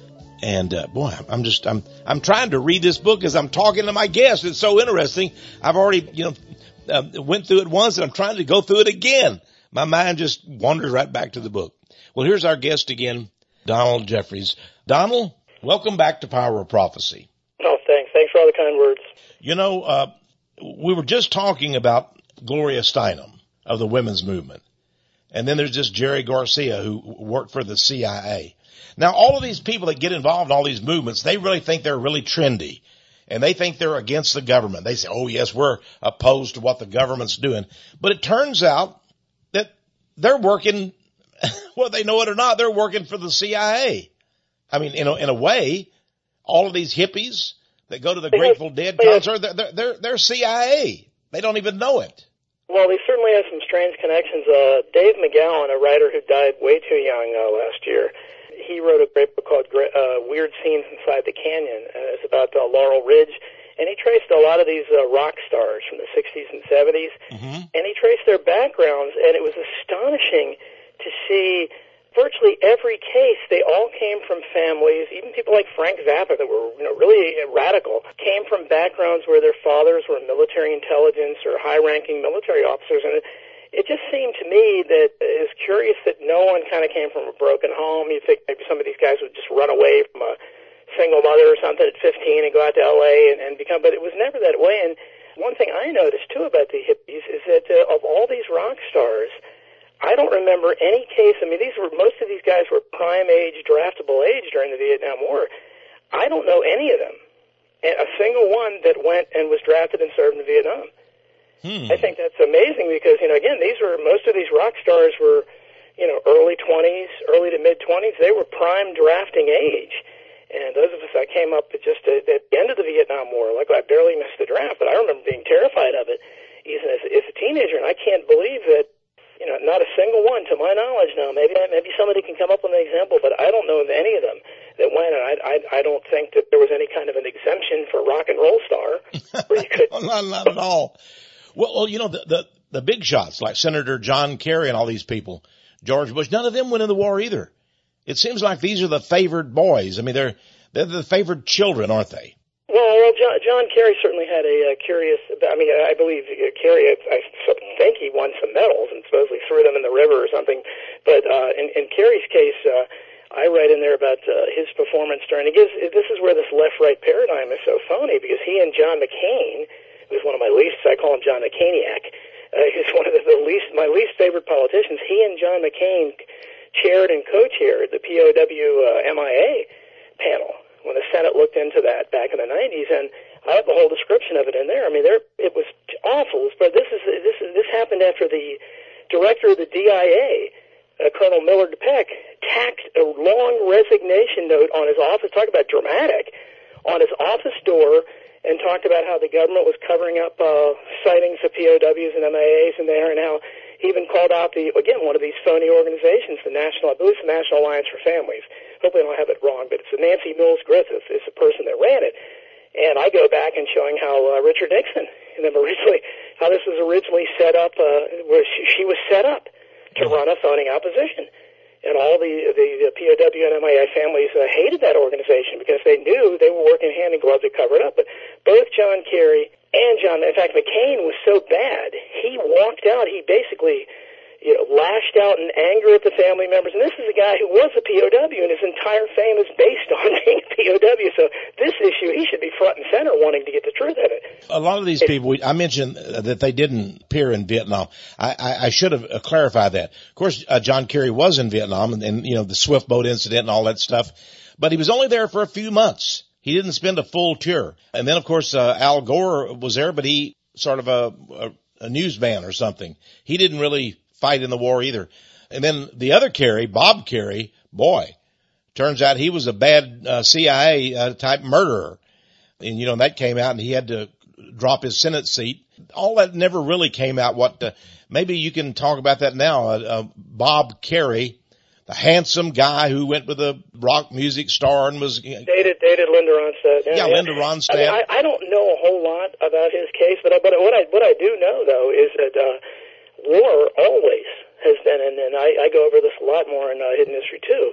And uh, boy, I'm just I'm I'm trying to read this book as I'm talking to my guests. It's so interesting. I've already you know uh, went through it once, and I'm trying to go through it again. My mind just wanders right back to the book. Well, here's our guest again, Donald Jeffries. Donald, welcome back to Power of Prophecy. Oh, thanks. Thanks for all the kind words. You know, uh, we were just talking about Gloria Steinem of the women's movement. And then there's this Jerry Garcia who worked for the C I A. Now, all of these people that get involved in all these movements, they really think they're really trendy. And they think they're against the government. They say, oh, yes, we're opposed to what the government's doing. But it turns out that they're working, whether they know it or not, they're working for the C I A. I mean, in a, in a way, all of these hippies that go to the Grateful Dead concert, they're, they're, they're C I A. They don't even know it. Well, they certainly have some strange connections. Uh, Dave McGowan, a writer who died way too young uh, last year, he wrote a great book called uh, Weird Scenes Inside the Canyon. Uh, it's about uh, Laurel Ridge. And he traced a lot of these uh, rock stars from the sixties and seventies. Mm-hmm. And he traced their backgrounds, and it was astonishing to see virtually every case, they all came from families, even people like Frank Zappa that were you know, really radical, came from backgrounds where their fathers were military intelligence or high-ranking military officers. And it, it just seemed to me that it was curious that no one kind of came from a broken home. You think maybe some of these guys would just run away from a single mother or something at fifteen and go out to L A and, and become, but it was never that way. And one thing I noticed, too, about the hippies is that uh, of all these rock stars, I don't remember any case. I mean, these were most of these guys were prime age, draftable age during the Vietnam War. I don't know any of them, a single one that went and was drafted and served in Vietnam. Hmm. I think that's amazing because, you know, again, these were most of these rock stars were, you know, early twenties, early to mid twenties. They were prime drafting age, and those of us that came up at just at the end of the Vietnam War, like I barely missed the draft, but I remember being terrified of it, even as, as a teenager, and I can't believe that. You know, not a single one, to my knowledge now. Maybe maybe somebody can come up with an example, but I don't know of any of them that went, and I, I, I don't think that there was any kind of an exemption for rock and roll star. Where you could not, not at all. Well, well, you know, the, the, the big shots, like Senator John Kerry and all these people, George Bush, none of them went in the war either. It seems like these are the favored boys. I mean, they're they're the favored children, aren't they? Well, well, John, John Kerry certainly had a uh, curious. I mean, I believe uh, Kerry. I, I think he won some medals and supposedly threw them in the river or something. But uh, in, in Kerry's case, uh, I write in there about uh, his performance during. It gives. This is where this left-right paradigm is so phony because he and John McCain, who's one of my least. I call him John McCainiac. Uh, he's one of the, the least, my least favorite politicians. He and John McCain chaired and co-chaired the P O W uh, M I A panel when the Senate looked into that back in the nineties, and I have the whole description of it in there. I mean, there it was awful. But this is this is this happened after the director of the D I A, uh, Colonel Millard Peck, tacked a long resignation note on his office. Talk about dramatic, on his office door, and talked about how the government was covering up uh, sightings of P O Ws and M I As in there, and how he even called out the again one of these phony organizations, the National, I believe it's the National Alliance for Families. Hopefully I don't have it wrong, but it's Nancy Mills Griffith is the person that ran it. And I go back and showing how uh, Richard Nixon, and then originally, how this was originally set up, uh, where she, she was set up to run a phony opposition. And all the, the, the P O W and M I A families uh, hated that organization because they knew they were working hand in glove to cover it up. But both John Kerry and John, in fact, McCain was so bad, he walked out, he basically, you know, lashed out in anger at the family members. And this is a guy who was a P O W, and his entire fame is based on being a P O W. So this issue, he should be front and center wanting to get the truth of it. A lot of these people, I mentioned that they didn't appear in Vietnam. I, I, I should have clarified that. Of course, uh, John Kerry was in Vietnam, and, and, you know, the Swift boat incident and all that stuff. But he was only there for a few months. He didn't spend a full tour. And then, of course, uh, Al Gore was there, but he sort of a, a, a newsman or something. He didn't really fight in the war either. And then the other Kerry, Bob Kerry, boy, turns out he was a bad uh, C I A uh, type murderer. And, you know, that came out and he had to drop his Senate seat. All that never really came out. What, uh, maybe you can talk about that now. Uh, uh, Bob Kerry, the handsome guy who went with a rock music star and was dated dated Linda Ronstadt. Yeah, yeah, yeah. Linda Ronstadt. I, mean, I, I don't know a whole lot about his case, but I, but what I what I do know though is that uh, war always has been, and, and I, I go over this a lot more in uh, Hidden History too,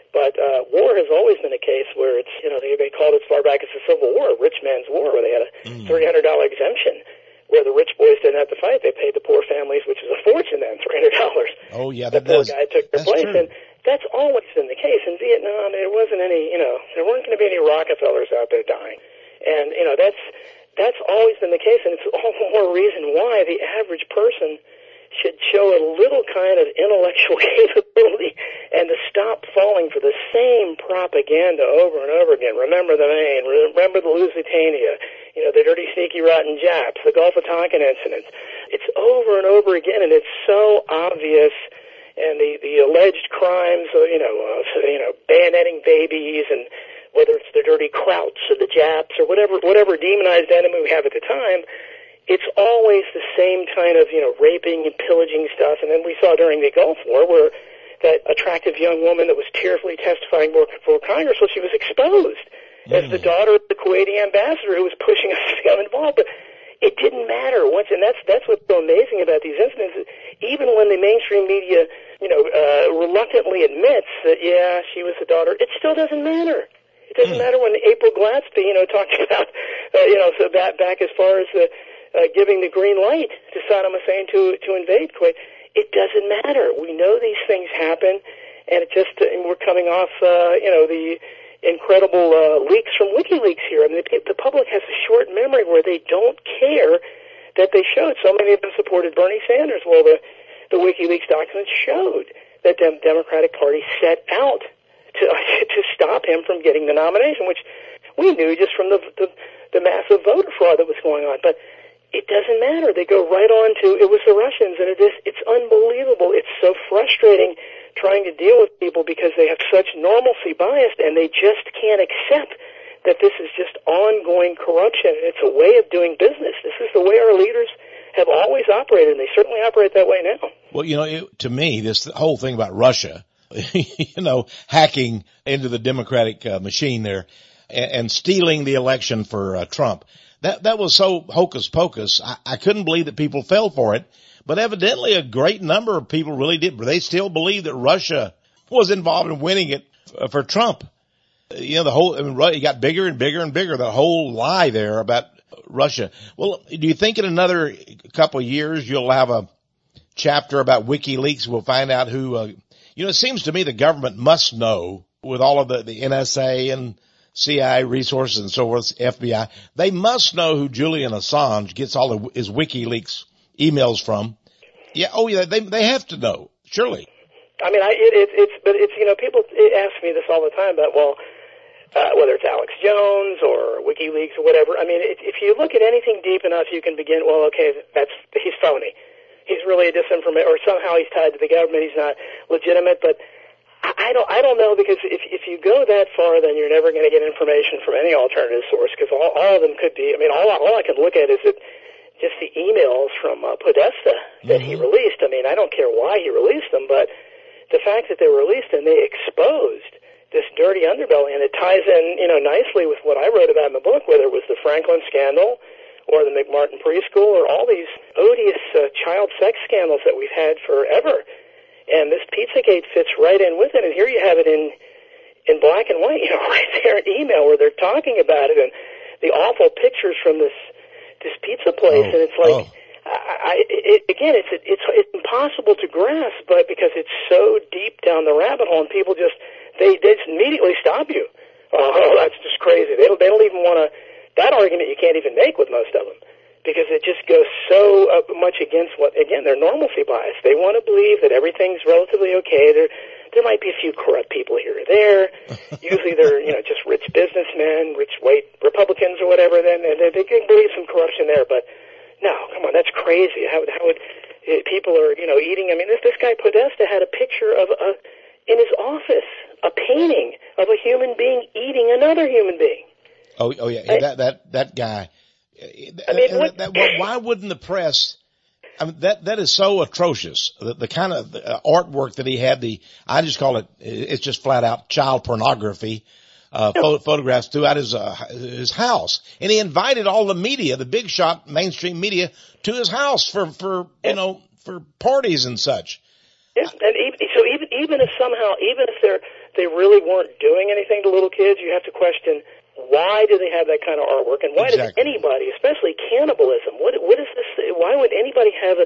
But uh, war has always been a case where it's, you know, they, they called it as far back as the Civil War, a rich man's war, where they had a mm. three hundred dollars exemption, where the rich boys didn't have to fight. They paid the poor families, which is a fortune then, three hundred dollars. Oh, yeah, that the poor does. guy took their That's place. True. And that's always been the case. In Vietnam, there wasn't any, you know, there weren't going to be any Rockefellers out there dying. And, you know, that's that's always been the case, and it's all the more reason why the average person should show a little kind of intellectual capability and to stop falling for the same propaganda over and over again. Remember the Maine, remember the Lusitania, you know, the dirty, sneaky, rotten Japs, the Gulf of Tonkin incidents. It's over and over again, and it's so obvious. And the, the alleged crimes, of, you know, uh, you know, bayoneting babies, and whether it's the dirty Krauts or the Japs or whatever, whatever demonized enemy we have at the time, it's always the same kind of, you know, raping and pillaging stuff. And then we saw during the Gulf War where that attractive young woman that was tearfully testifying before Congress, well, she was exposed mm. as the daughter of the Kuwaiti ambassador who was pushing us to become involved. But it didn't matter once, and that's that's what's so amazing about these incidents. Even when the mainstream media, you know, uh, reluctantly admits that, yeah, she was the daughter, it still doesn't matter. It doesn't mm. matter when April Glaspie, you know, talked about, uh, you know, so back back as far as the Uh, giving the green light to Saddam Hussein to to invade Kuwait. It doesn't matter. We know these things happen, and it just uh, and we're coming off, uh, you know, the incredible uh, leaks from WikiLeaks here. I mean, the, the public has a short memory where they don't care that they showed. So many of them supported Bernie Sanders. Well, the the WikiLeaks documents showed that the Democratic Party set out to to stop him from getting the nomination, which we knew just from the the, the massive voter fraud that was going on, but. It doesn't matter. They go right on to, it was the Russians, and it is, it's unbelievable. It's so frustrating trying to deal with people because they have such normalcy bias, and they just can't accept that this is just ongoing corruption. It's a way of doing business. This is the way our leaders have always operated, and they certainly operate that way now. Well, you know, it, to me, this whole thing about Russia, you know, hacking into the Democratic uh, machine there and, and stealing the election for uh, Trump, That that was so hocus pocus. I, I couldn't believe that people fell for it. But evidently a great number of people really did. They still believe that Russia was involved in winning it for Trump. You know, the whole, I mean, it got bigger and bigger and bigger, the whole lie there about Russia. Well, do you think in another couple of years you'll have a chapter about WikiLeaks? We'll find out who, uh, you know, it seems to me the government must know with all of the, the N S A and C I A resources and so forth, F B I, they must know who Julian Assange gets all of his WikiLeaks emails from. Yeah, oh yeah, they they have to know, surely. I mean, I, it, it, it's, but it's, you know, people ask me this all the time about, well, uh, whether it's Alex Jones or WikiLeaks or whatever. I mean, if, if you look at anything deep enough, you can begin, well, okay, that's, he's phony. He's really a disinformator, or somehow he's tied to the government. He's not legitimate, but I don't, I don't know, because if, if you go that far, then you're never going to get information from any alternative source, because all, all of them could be, I mean, all, all I can look at is that just the emails from uh, Podesta that mm-hmm. he released. I mean, I don't care why he released them, but the fact that they were released and they exposed this dirty underbelly, and it ties in, you know, nicely with what I wrote about in the book, whether it was the Franklin scandal or the McMartin preschool or all these odious uh, child sex scandals that we've had forever. And this Pizzagate fits right in with it. And here you have it in in black and white, you know, right there in email where they're talking about it, and the awful pictures from this this pizza place. Oh, and it's like, oh. I, I, it, again, it's it's it's impossible to grasp, but because it's so deep down the rabbit hole, and people just they they just immediately stop you. Oh, that's just crazy. They don't they don't even want to. That argument you can't even make with most of them, because it just goes so uh, much against what, again, their normalcy bias. They want to believe that everything's relatively okay. There, there might be a few corrupt people here or there. Usually they're, you know, just rich businessmen, rich white Republicans or whatever. Then they, they can believe some corruption there. But no, come on, that's crazy. How, how would uh, people are, you know, eating? I mean, this this guy Podesta had a picture of a in his office, a painting of a human being eating another human being. Oh, oh yeah, I, that that that guy. I mean, what, that, that, why wouldn't the press? I mean, that that is so atrocious. The, the kind of uh, artwork that he had, the I just call it, it's just flat out child pornography. Uh, pho- photographs throughout his uh, his house, and he invited all the media, the big shot mainstream media, to his house for for you know for parties and such. Yeah, and even, so even even if somehow, even if they're they really weren't doing anything to little kids, you have to question, why do they have that kind of artwork, and why exactly. does anybody, especially cannibalism, what what is this? Why would anybody have a,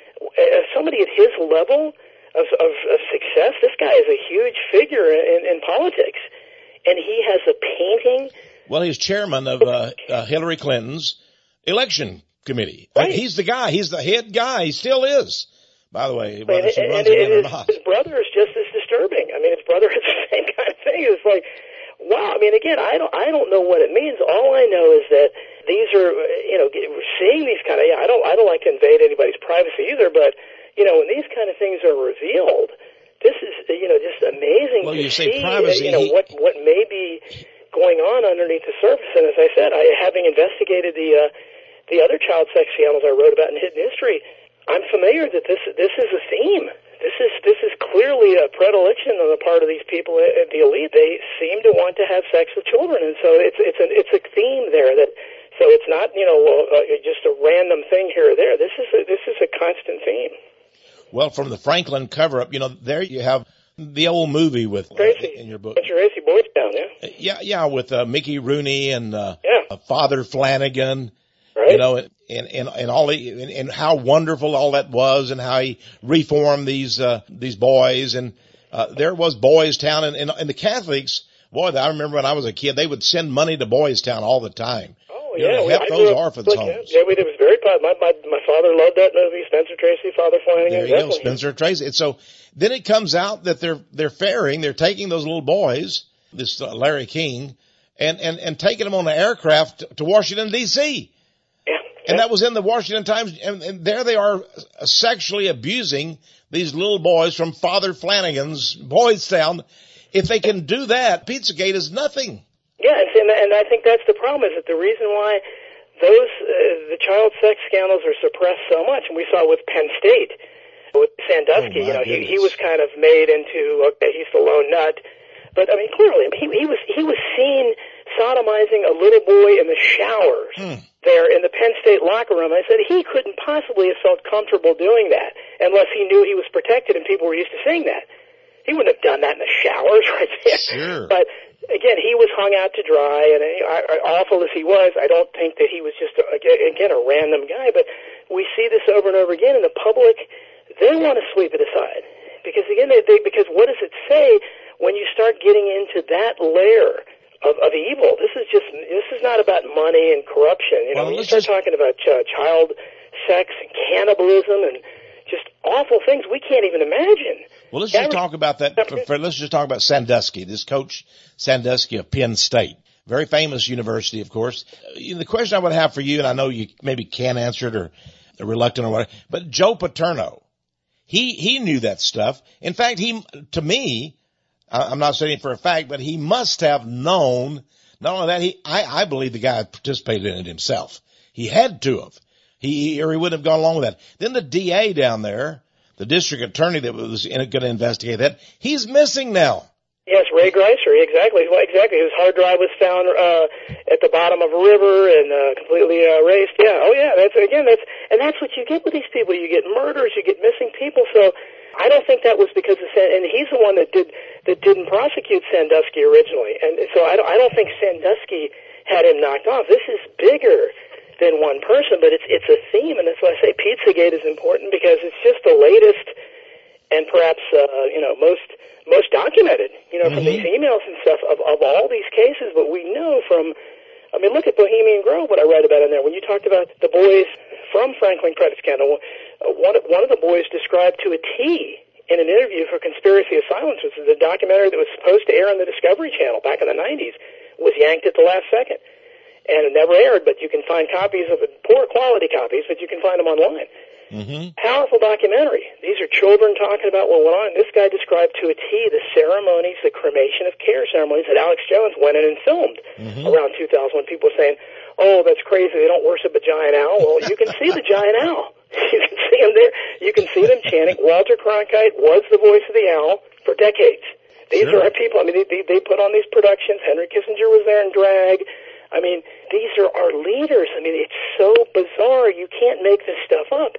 uh, somebody at his level of, of of success? This guy is a huge figure in, in politics, and he has a painting. Well, he's chairman of uh, uh, Hillary Clinton's election committee. Right. He's the guy. He's the head guy. He still is. By the way, whether she runs again or not. His brother is just as disturbing. I mean, his brother is the same kind of thing. It's like, wow. I mean, again, I don't, I don't know what it means. All I know is that these are, you know, we're seeing these kind of. Yeah, I don't, I don't like to invade anybody's privacy either, but you know, when these kind of things are revealed, this is, you know, just amazing well, to you see. Say privacy, you know, he... what what may be going on underneath the surface. And as I said, I having investigated the uh, the other child sex scandals I wrote about in Hidden History, I'm familiar that this this is a theme. This is this is clearly a predilection on the part of these people at the elite. They seem to want to have sex with children, and so it's it's a it's a theme there. That so it's not you know uh, just a random thing here or there. This is a, this is a constant theme. Well, from the Franklin cover-up, you know, there you have the old movie with Tracy uh, in your book. Tracy Boys Town, yeah. Yeah, yeah, with uh, Mickey Rooney and uh, yeah. uh, Father Flanagan. Right. You know, and, and, and all the, and, and how wonderful all that was and how he reformed these, uh, these boys. And, uh, there was Boys Town and, and, and the Catholics, boy, I remember when I was a kid, they would send money to Boys Town all the time. Oh, you know, yeah. to help I those up, orphans like, homes. Yeah, it was very popular. My, my, my father loved that movie, Spencer Tracy, Father Flanagan. There you definitely. go, Spencer Tracy. And so then it comes out that they're, they're ferrying, they're taking those little boys, this uh, Larry King, and, and, and taking them on an aircraft to Washington, D C And that was in the Washington Times, and, and there they are sexually abusing these little boys from Father Flanagan's Boys Town. If they can do that, Pizzagate is nothing. Yes, and, and I think that's the problem, is that the reason why those, uh, the child sex scandals are suppressed so much, and we saw with Penn State, with Sandusky, oh you know, goodness. he, he was kind of made into, okay, he's the lone nut. But, I mean, clearly, he, he was, he was seen sodomizing a little boy in the showers. Hmm. There in the Penn State locker room. I said he couldn't possibly have felt comfortable doing that unless he knew he was protected and people were used to seeing that. He wouldn't have done that in the showers right there. Sure. But again, he was hung out to dry, and uh, awful as he was, I don't think that he was just, a, again, a random guy. But we see this over and over again, and the public, they want to sweep it aside. Because again, they, they, because what does it say when you start getting into that layer Of, of evil? This is just, this is not about money and corruption. You know, well, when you start just... talking about ch- child sex and cannibalism and just awful things we can't even imagine. Well, let's just talk about that. For, for, let's just talk about Sandusky, this coach Sandusky of Penn State. Very famous university, of course. Uh, the question I would have for you, and I know you maybe can't answer it or are reluctant or whatever, but Joe Paterno, he, he knew that stuff. In fact, he, to me, I'm not saying for a fact, but he must have known, not only that, he, I, I believe the guy participated in it himself. He had to have. He, or he wouldn't have gone along with that. Then the D A down there, the district attorney that was going to investigate that, he's missing now. Yes, Ray Greiser, exactly. Well, exactly. His hard drive was found, uh, at the bottom of a river and, uh, completely, uh, erased. Yeah. Oh yeah. That's, again, that's, and that's what you get with these people. You get murders, you get missing people. So, I don't think that was because of Sand, and he's the one that did that didn't prosecute Sandusky originally, and so I don't, I don't think Sandusky had him knocked off. This is bigger than one person, but it's it's a theme, and that's why I say Pizzagate is important, because it's just the latest and perhaps uh, you know most most documented, you know, mm-hmm. from these emails and stuff of of all these cases. But we know from, I mean, look at Bohemian Grove, what I write about in there. When you talked about the boys from Franklin Credit Scandal, uh, one, one of the boys described to a T in an interview for Conspiracy of Silence, which is a documentary that was supposed to air on the Discovery Channel back in the nineties, was yanked at the last second. And it never aired, but you can find copies of it, poor quality copies, but you can find them online. Mm-hmm. Powerful documentary. These are children talking about what went on. This guy described to a T the ceremonies, the cremation of care ceremonies that Alex Jones went in and filmed mm-hmm. around two thousand, when people were saying, oh, that's crazy, they don't worship a giant owl. Well, you can see the giant owl. You can see him there. You can see them chanting. Walter Cronkite was the voice of the owl for decades. These sure. are our people. I mean, they, they put on these productions. Henry Kissinger was there in drag. I mean, these are our leaders. I mean, it's so bizarre. You can't make this stuff up.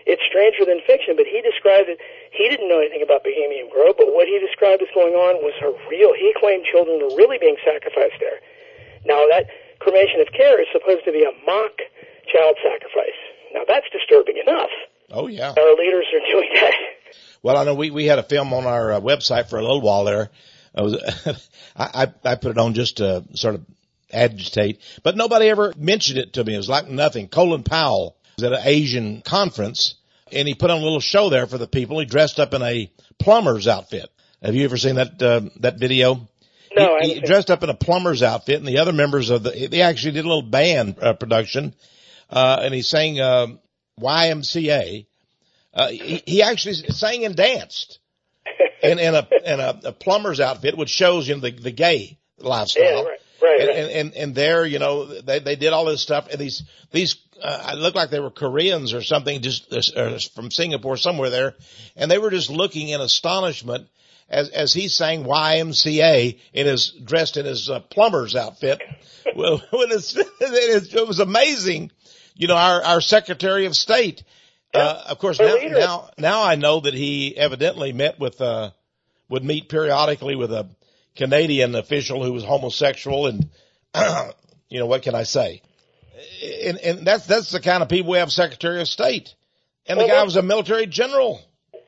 it's stranger than fiction, but he described it. He didn't know anything about Bohemian Grove, but what he described as going on was a real, he claimed children were really being sacrificed there. Now, that cremation of care is supposed to be a mock child sacrifice. Now, that's disturbing enough. Oh, yeah. Our leaders are doing that. Well, I know we, we had a film on our uh, website for a little while there. I, was, I, I put it on just to sort of agitate, but nobody ever mentioned it to me. It was like nothing. Colin Powell was at an Asian conference, and he put on a little show there for the people. He dressed up in a plumber's outfit. Have you ever seen that uh, that video? No, he, he dressed up in a plumber's outfit, and the other members of the, they actually did a little band uh, production, uh, and he sang uh, Y M C A. Uh, he, he actually sang and danced in, in a in a, a plumber's outfit, which shows, you know, the, the gay lifestyle. Yeah, right, right, and, right. And, and and there, you know, they they did all this stuff, and these these uh, looked like they were Koreans or something, just uh, from Singapore somewhere there, and they were just looking in astonishment as as he sang Y M C A in his dressed in his uh, plumber's outfit. Well, when it's, it was amazing, you know, our our Secretary of State. Uh, of course, now, now, now I know that he evidently met with, uh, would meet periodically with a Canadian official who was homosexual, and, you know, what can I say? And, and that's, that's the kind of people we have Secretary of State. And the well, guy was a military general.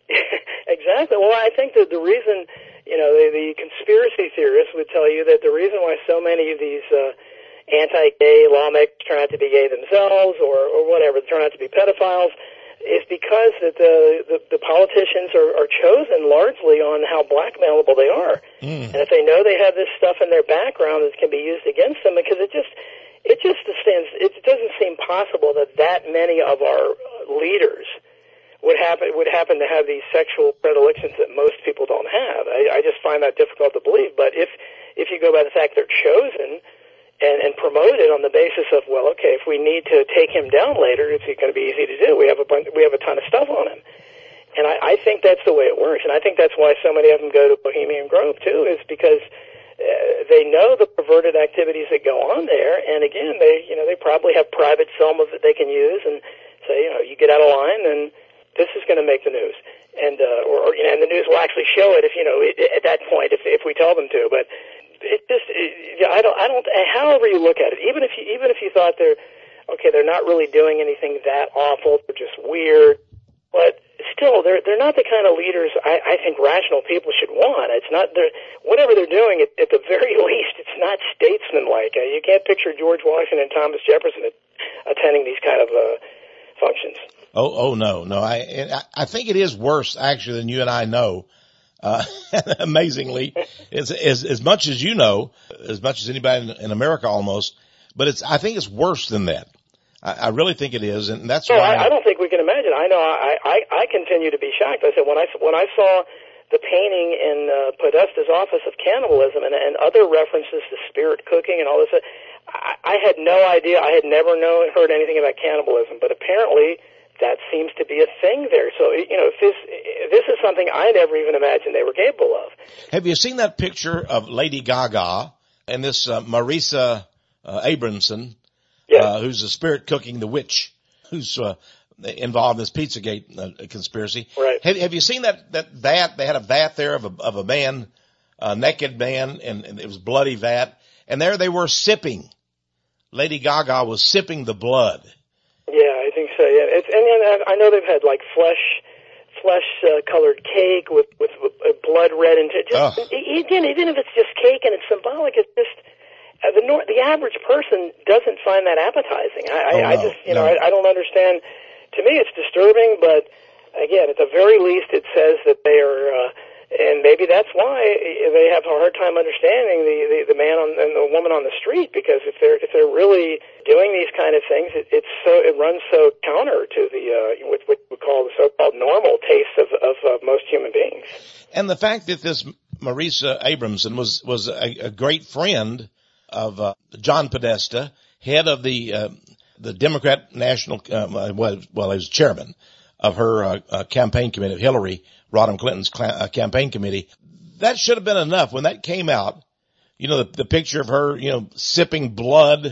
Exactly. Well, I think that the reason, you know, the, the conspiracy theorists would tell you that the reason why so many of these, uh, anti-gay lawmakers turn out to be gay themselves or, or whatever, turn out to be pedophiles, is because that the, the, the politicians are, are chosen largely on how blackmailable they are. Mm. And if they know they have this stuff in their background that can be used against them, because it just, it just stands, it doesn't seem possible that that many of our leaders would happen, would happen to have these sexual predilections that most people don't have. I, I just find that difficult to believe. But if, if you go by the fact they're chosen, And, and promoted on the basis of, well, okay, if we need to take him down later, it's going to be easy to do. We have a bunch, we have a ton of stuff on him, and I, I think that's the way it works. And I think that's why so many of them go to Bohemian Grove too, is because uh, they know the perverted activities that go on there. And again, they, you know, they probably have private films that they can use and say, you know, you get out of line, and this is going to make the news, and uh, or, or you know, and the news will actually show it if you know it, at that point if if we tell them to, but. It just, it, I don't, I don't, however you look at it, even if you, even if you thought they're, okay, they're not really doing anything that awful, they're just weird, but still, they're, they're not the kind of leaders I, I think rational people should want. It's not, they're, whatever they're doing, at, at the very least, it's not statesmanlike. Uh, you can't picture George Washington and Thomas Jefferson at, attending these kind of, uh, functions. Oh, oh, no, no, I, I think it is worse, actually, than you and I know. Uh, amazingly, as, as, as much as you know, as much as anybody in, in America almost, but it's, I think it's worse than that. I, I really think it is. And that's no, why I, I don't think we can imagine. I know I, I, I continue to be shocked. I said, when I, when I saw the painting in, uh, Podesta's office of cannibalism and, and other references to spirit cooking and all this, I, I had no idea. I had never known, heard anything about cannibalism, but apparently, that seems to be a thing there. So, you know, if this, this is something I never even imagined they were capable of. Have you seen that picture of Lady Gaga and this uh, Marisa uh, Abramson, yeah. uh, who's a spirit cooking the witch, who's uh, involved in this Pizzagate uh, conspiracy? Right. Have, have you seen that, that vat? They had a vat there of a, of a man, a naked man, and, and it was bloody vat. And there they were sipping. Lady Gaga was sipping the blood. Yeah, I think so. Yeah, it's, and, and I know they've had like flesh, flesh uh, colored cake with with, with blood red and just oh. again, even if it's just cake and it's symbolic, it's just uh, the nor- the average person doesn't find that appetizing. I, oh, I, no, I just you no. know I, I don't understand. To me, it's disturbing, but again, at the very least, it says that they are. Uh, And maybe that's why they have a hard time understanding the, the, the man on, and the woman on the street, because if they're if they're really doing these kind of things, it, it's so it runs so counter to the uh, what, what we call the so-called normal tastes of, of uh, most human beings. And the fact that this Marisa Abramson was was a, a great friend of uh, John Podesta, head of the uh, the Democrat National uh, well, well, he was chairman of her uh, uh, campaign committee, of Hillary Rodham Clinton's cl- uh, campaign committee. That should have been enough when that came out. You know, the, the picture of her, you know, sipping blood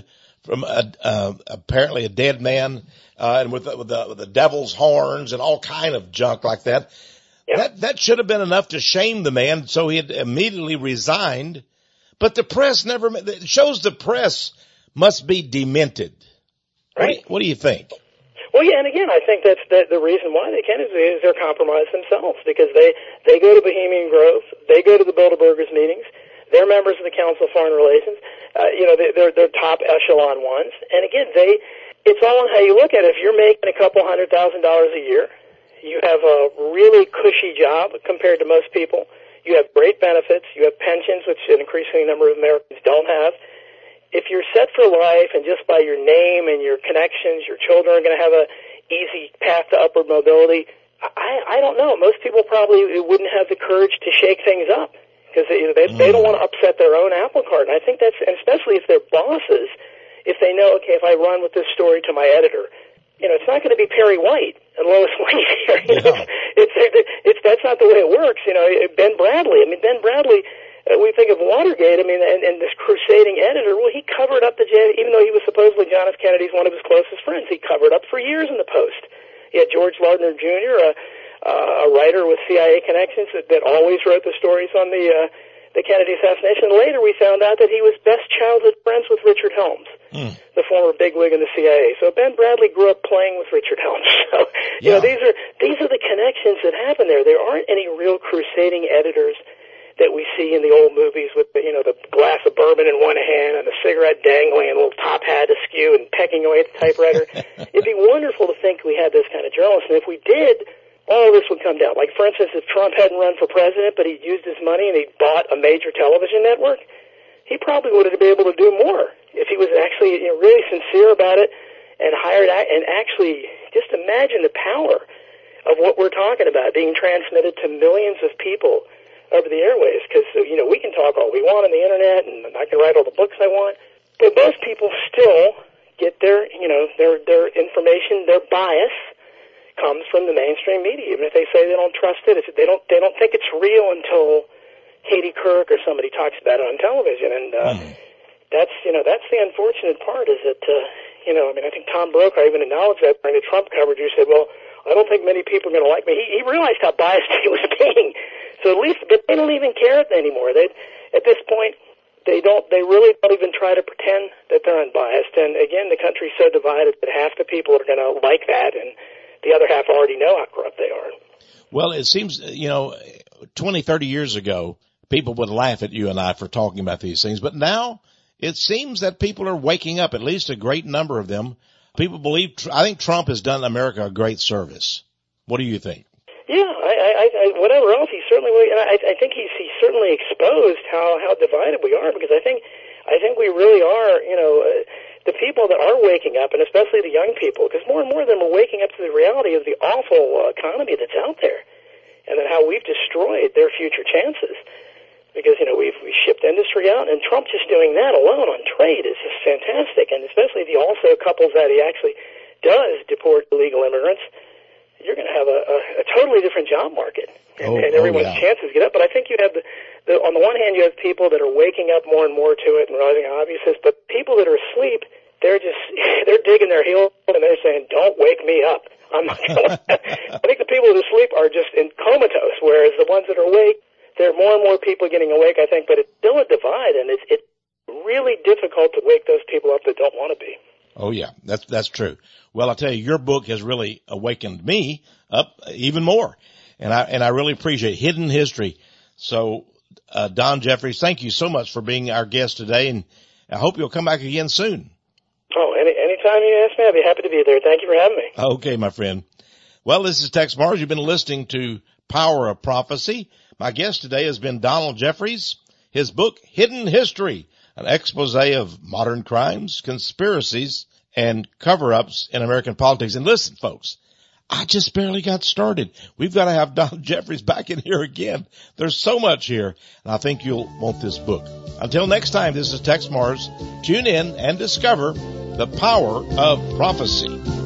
from a, uh, apparently a dead man, uh, and with the, with the, with the devil's horns and all kind of junk like that. Yeah. That, that should have been enough to shame the man. So he had immediately resigned, but the press never, it shows the press must be demented. Right. What, what do you think? Well, yeah, and again, I think that's the, the reason why they can is, is they're compromised themselves, because they, they go to Bohemian Grove, they go to the Bilderbergers meetings, they're members of the Council of Foreign Relations, uh, you know, they're, they're top echelon ones, and again, they, it's all on how you look at it. If you're making a couple hundred thousand dollars a year, you have a really cushy job compared to most people, you have great benefits, you have pensions, which an increasing number of Americans don't have. If you're set for life and just by your name and your connections, your children are going to have a easy path to upward mobility, I, I don't know. Most people probably wouldn't have the courage to shake things up because they, they, they don't want to upset their own apple cart. And I think that's, and especially if they're bosses, if they know, okay, if I run with this story to my editor, you know, it's not going to be Perry White and Lois Lane here. You know, yeah. it's, it's, it's, that's not the way it works. You know, Ben Bradley, I mean, Ben Bradley, Uh, we think of Watergate, I mean, and, and this crusading editor, well, he covered up the, even though he was supposedly John F. Kennedy's one of his closest friends, he covered up for years in the Post. He had George Lardner Junior, a, uh, a writer with C I A connections that, that always wrote the stories on the, uh, the Kennedy assassination. Later we found out that he was best childhood friends with Richard Helms, mm. the former bigwig in the C I A. So Ben Bradley grew up playing with Richard Helms. So, you yeah. know, these are, these are the connections that happen there. There aren't any real crusading editors that we see in the old movies with the, you know, the glass of bourbon in one hand and the cigarette dangling and a little top hat askew and pecking away at the typewriter. It'd be wonderful to think we had this kind of journalism. And if we did, all of this would come down. Like, for instance, if Trump hadn't run for president, but he'd used his money and he bought a major television network, he probably would have been able to do more. If he was actually, you know, really sincere about it and hired, and actually, just imagine the power of what we're talking about being transmitted to millions of people over the airways, because, you know, we can talk all we want on the internet, and I can write all the books I want, but most people still get their, you know, their their information, their bias comes from the mainstream media. Even if they say they don't trust it, if they don't they don't think it's real until Katie Couric or somebody talks about it on television, and uh, mm. that's, you know, that's the unfortunate part. Is that, uh, you know, I mean, I think Tom Brokaw even acknowledged that during the Trump coverage. He said, well, I don't think many people are going to like me. He, he realized how biased he was being. So at least, but they don't even care anymore. They, at this point, they don't, they really don't even try to pretend that they're unbiased. And again, the country's so divided that half the people are going to like that, and the other half already know how corrupt they are. Well, it seems, you know, twenty, thirty years ago, people would laugh at you and I for talking about these things. But now it seems that people are waking up, at least a great number of them. People believe, I think Trump has done America a great service. What do you think? Yeah, I, I, I whatever else, he certainly, and I, I think he's, he's certainly exposed how, how divided we are, because I think, I think we really are, you know, uh, the people that are waking up, and especially the young people, because more and more of them are waking up to the reality of the awful uh, economy that's out there, and then how we've destroyed their future chances. Because, you know, we've we shipped industry out, and Trump just doing that alone on trade is just fantastic. And especially if he also couples that he actually does deport illegal immigrants, you're going to have a, a, a totally different job market, and, oh, and everyone's oh, yeah. chances get up. But I think you have the, the, on the one hand, you have people that are waking up more and more to it and realizing how obvious it is, but people that are asleep, they're just, they're digging their heels and they're saying, don't wake me up. I'm not going I think the people that are asleep are just in comatose, whereas the ones that are awake, there are more and more people getting awake, I think, but it's still a divide, and it's, it's really difficult to wake those people up that don't want to be. Oh, yeah, that's that's true. Well, I'll tell you, your book has really awakened me up even more, and I and I really appreciate Hidden History. So, uh, Don Jeffries, thank you so much for being our guest today, and I hope you'll come back again soon. Oh, any anytime you ask me, I'd be happy to be there. Thank you for having me. Okay, my friend. Well, this is Tex Mars. You've been listening to Power of Prophecy. My guest today has been Donald Jeffries. His book, Hidden History, an expose of modern crimes, conspiracies, and cover-ups in American politics. And listen, folks, I just barely got started. We've got to have Donald Jeffries back in here again. There's so much here, and I think you'll want this book. Until next time, this is Tex Mars. Tune in and discover the power of prophecy.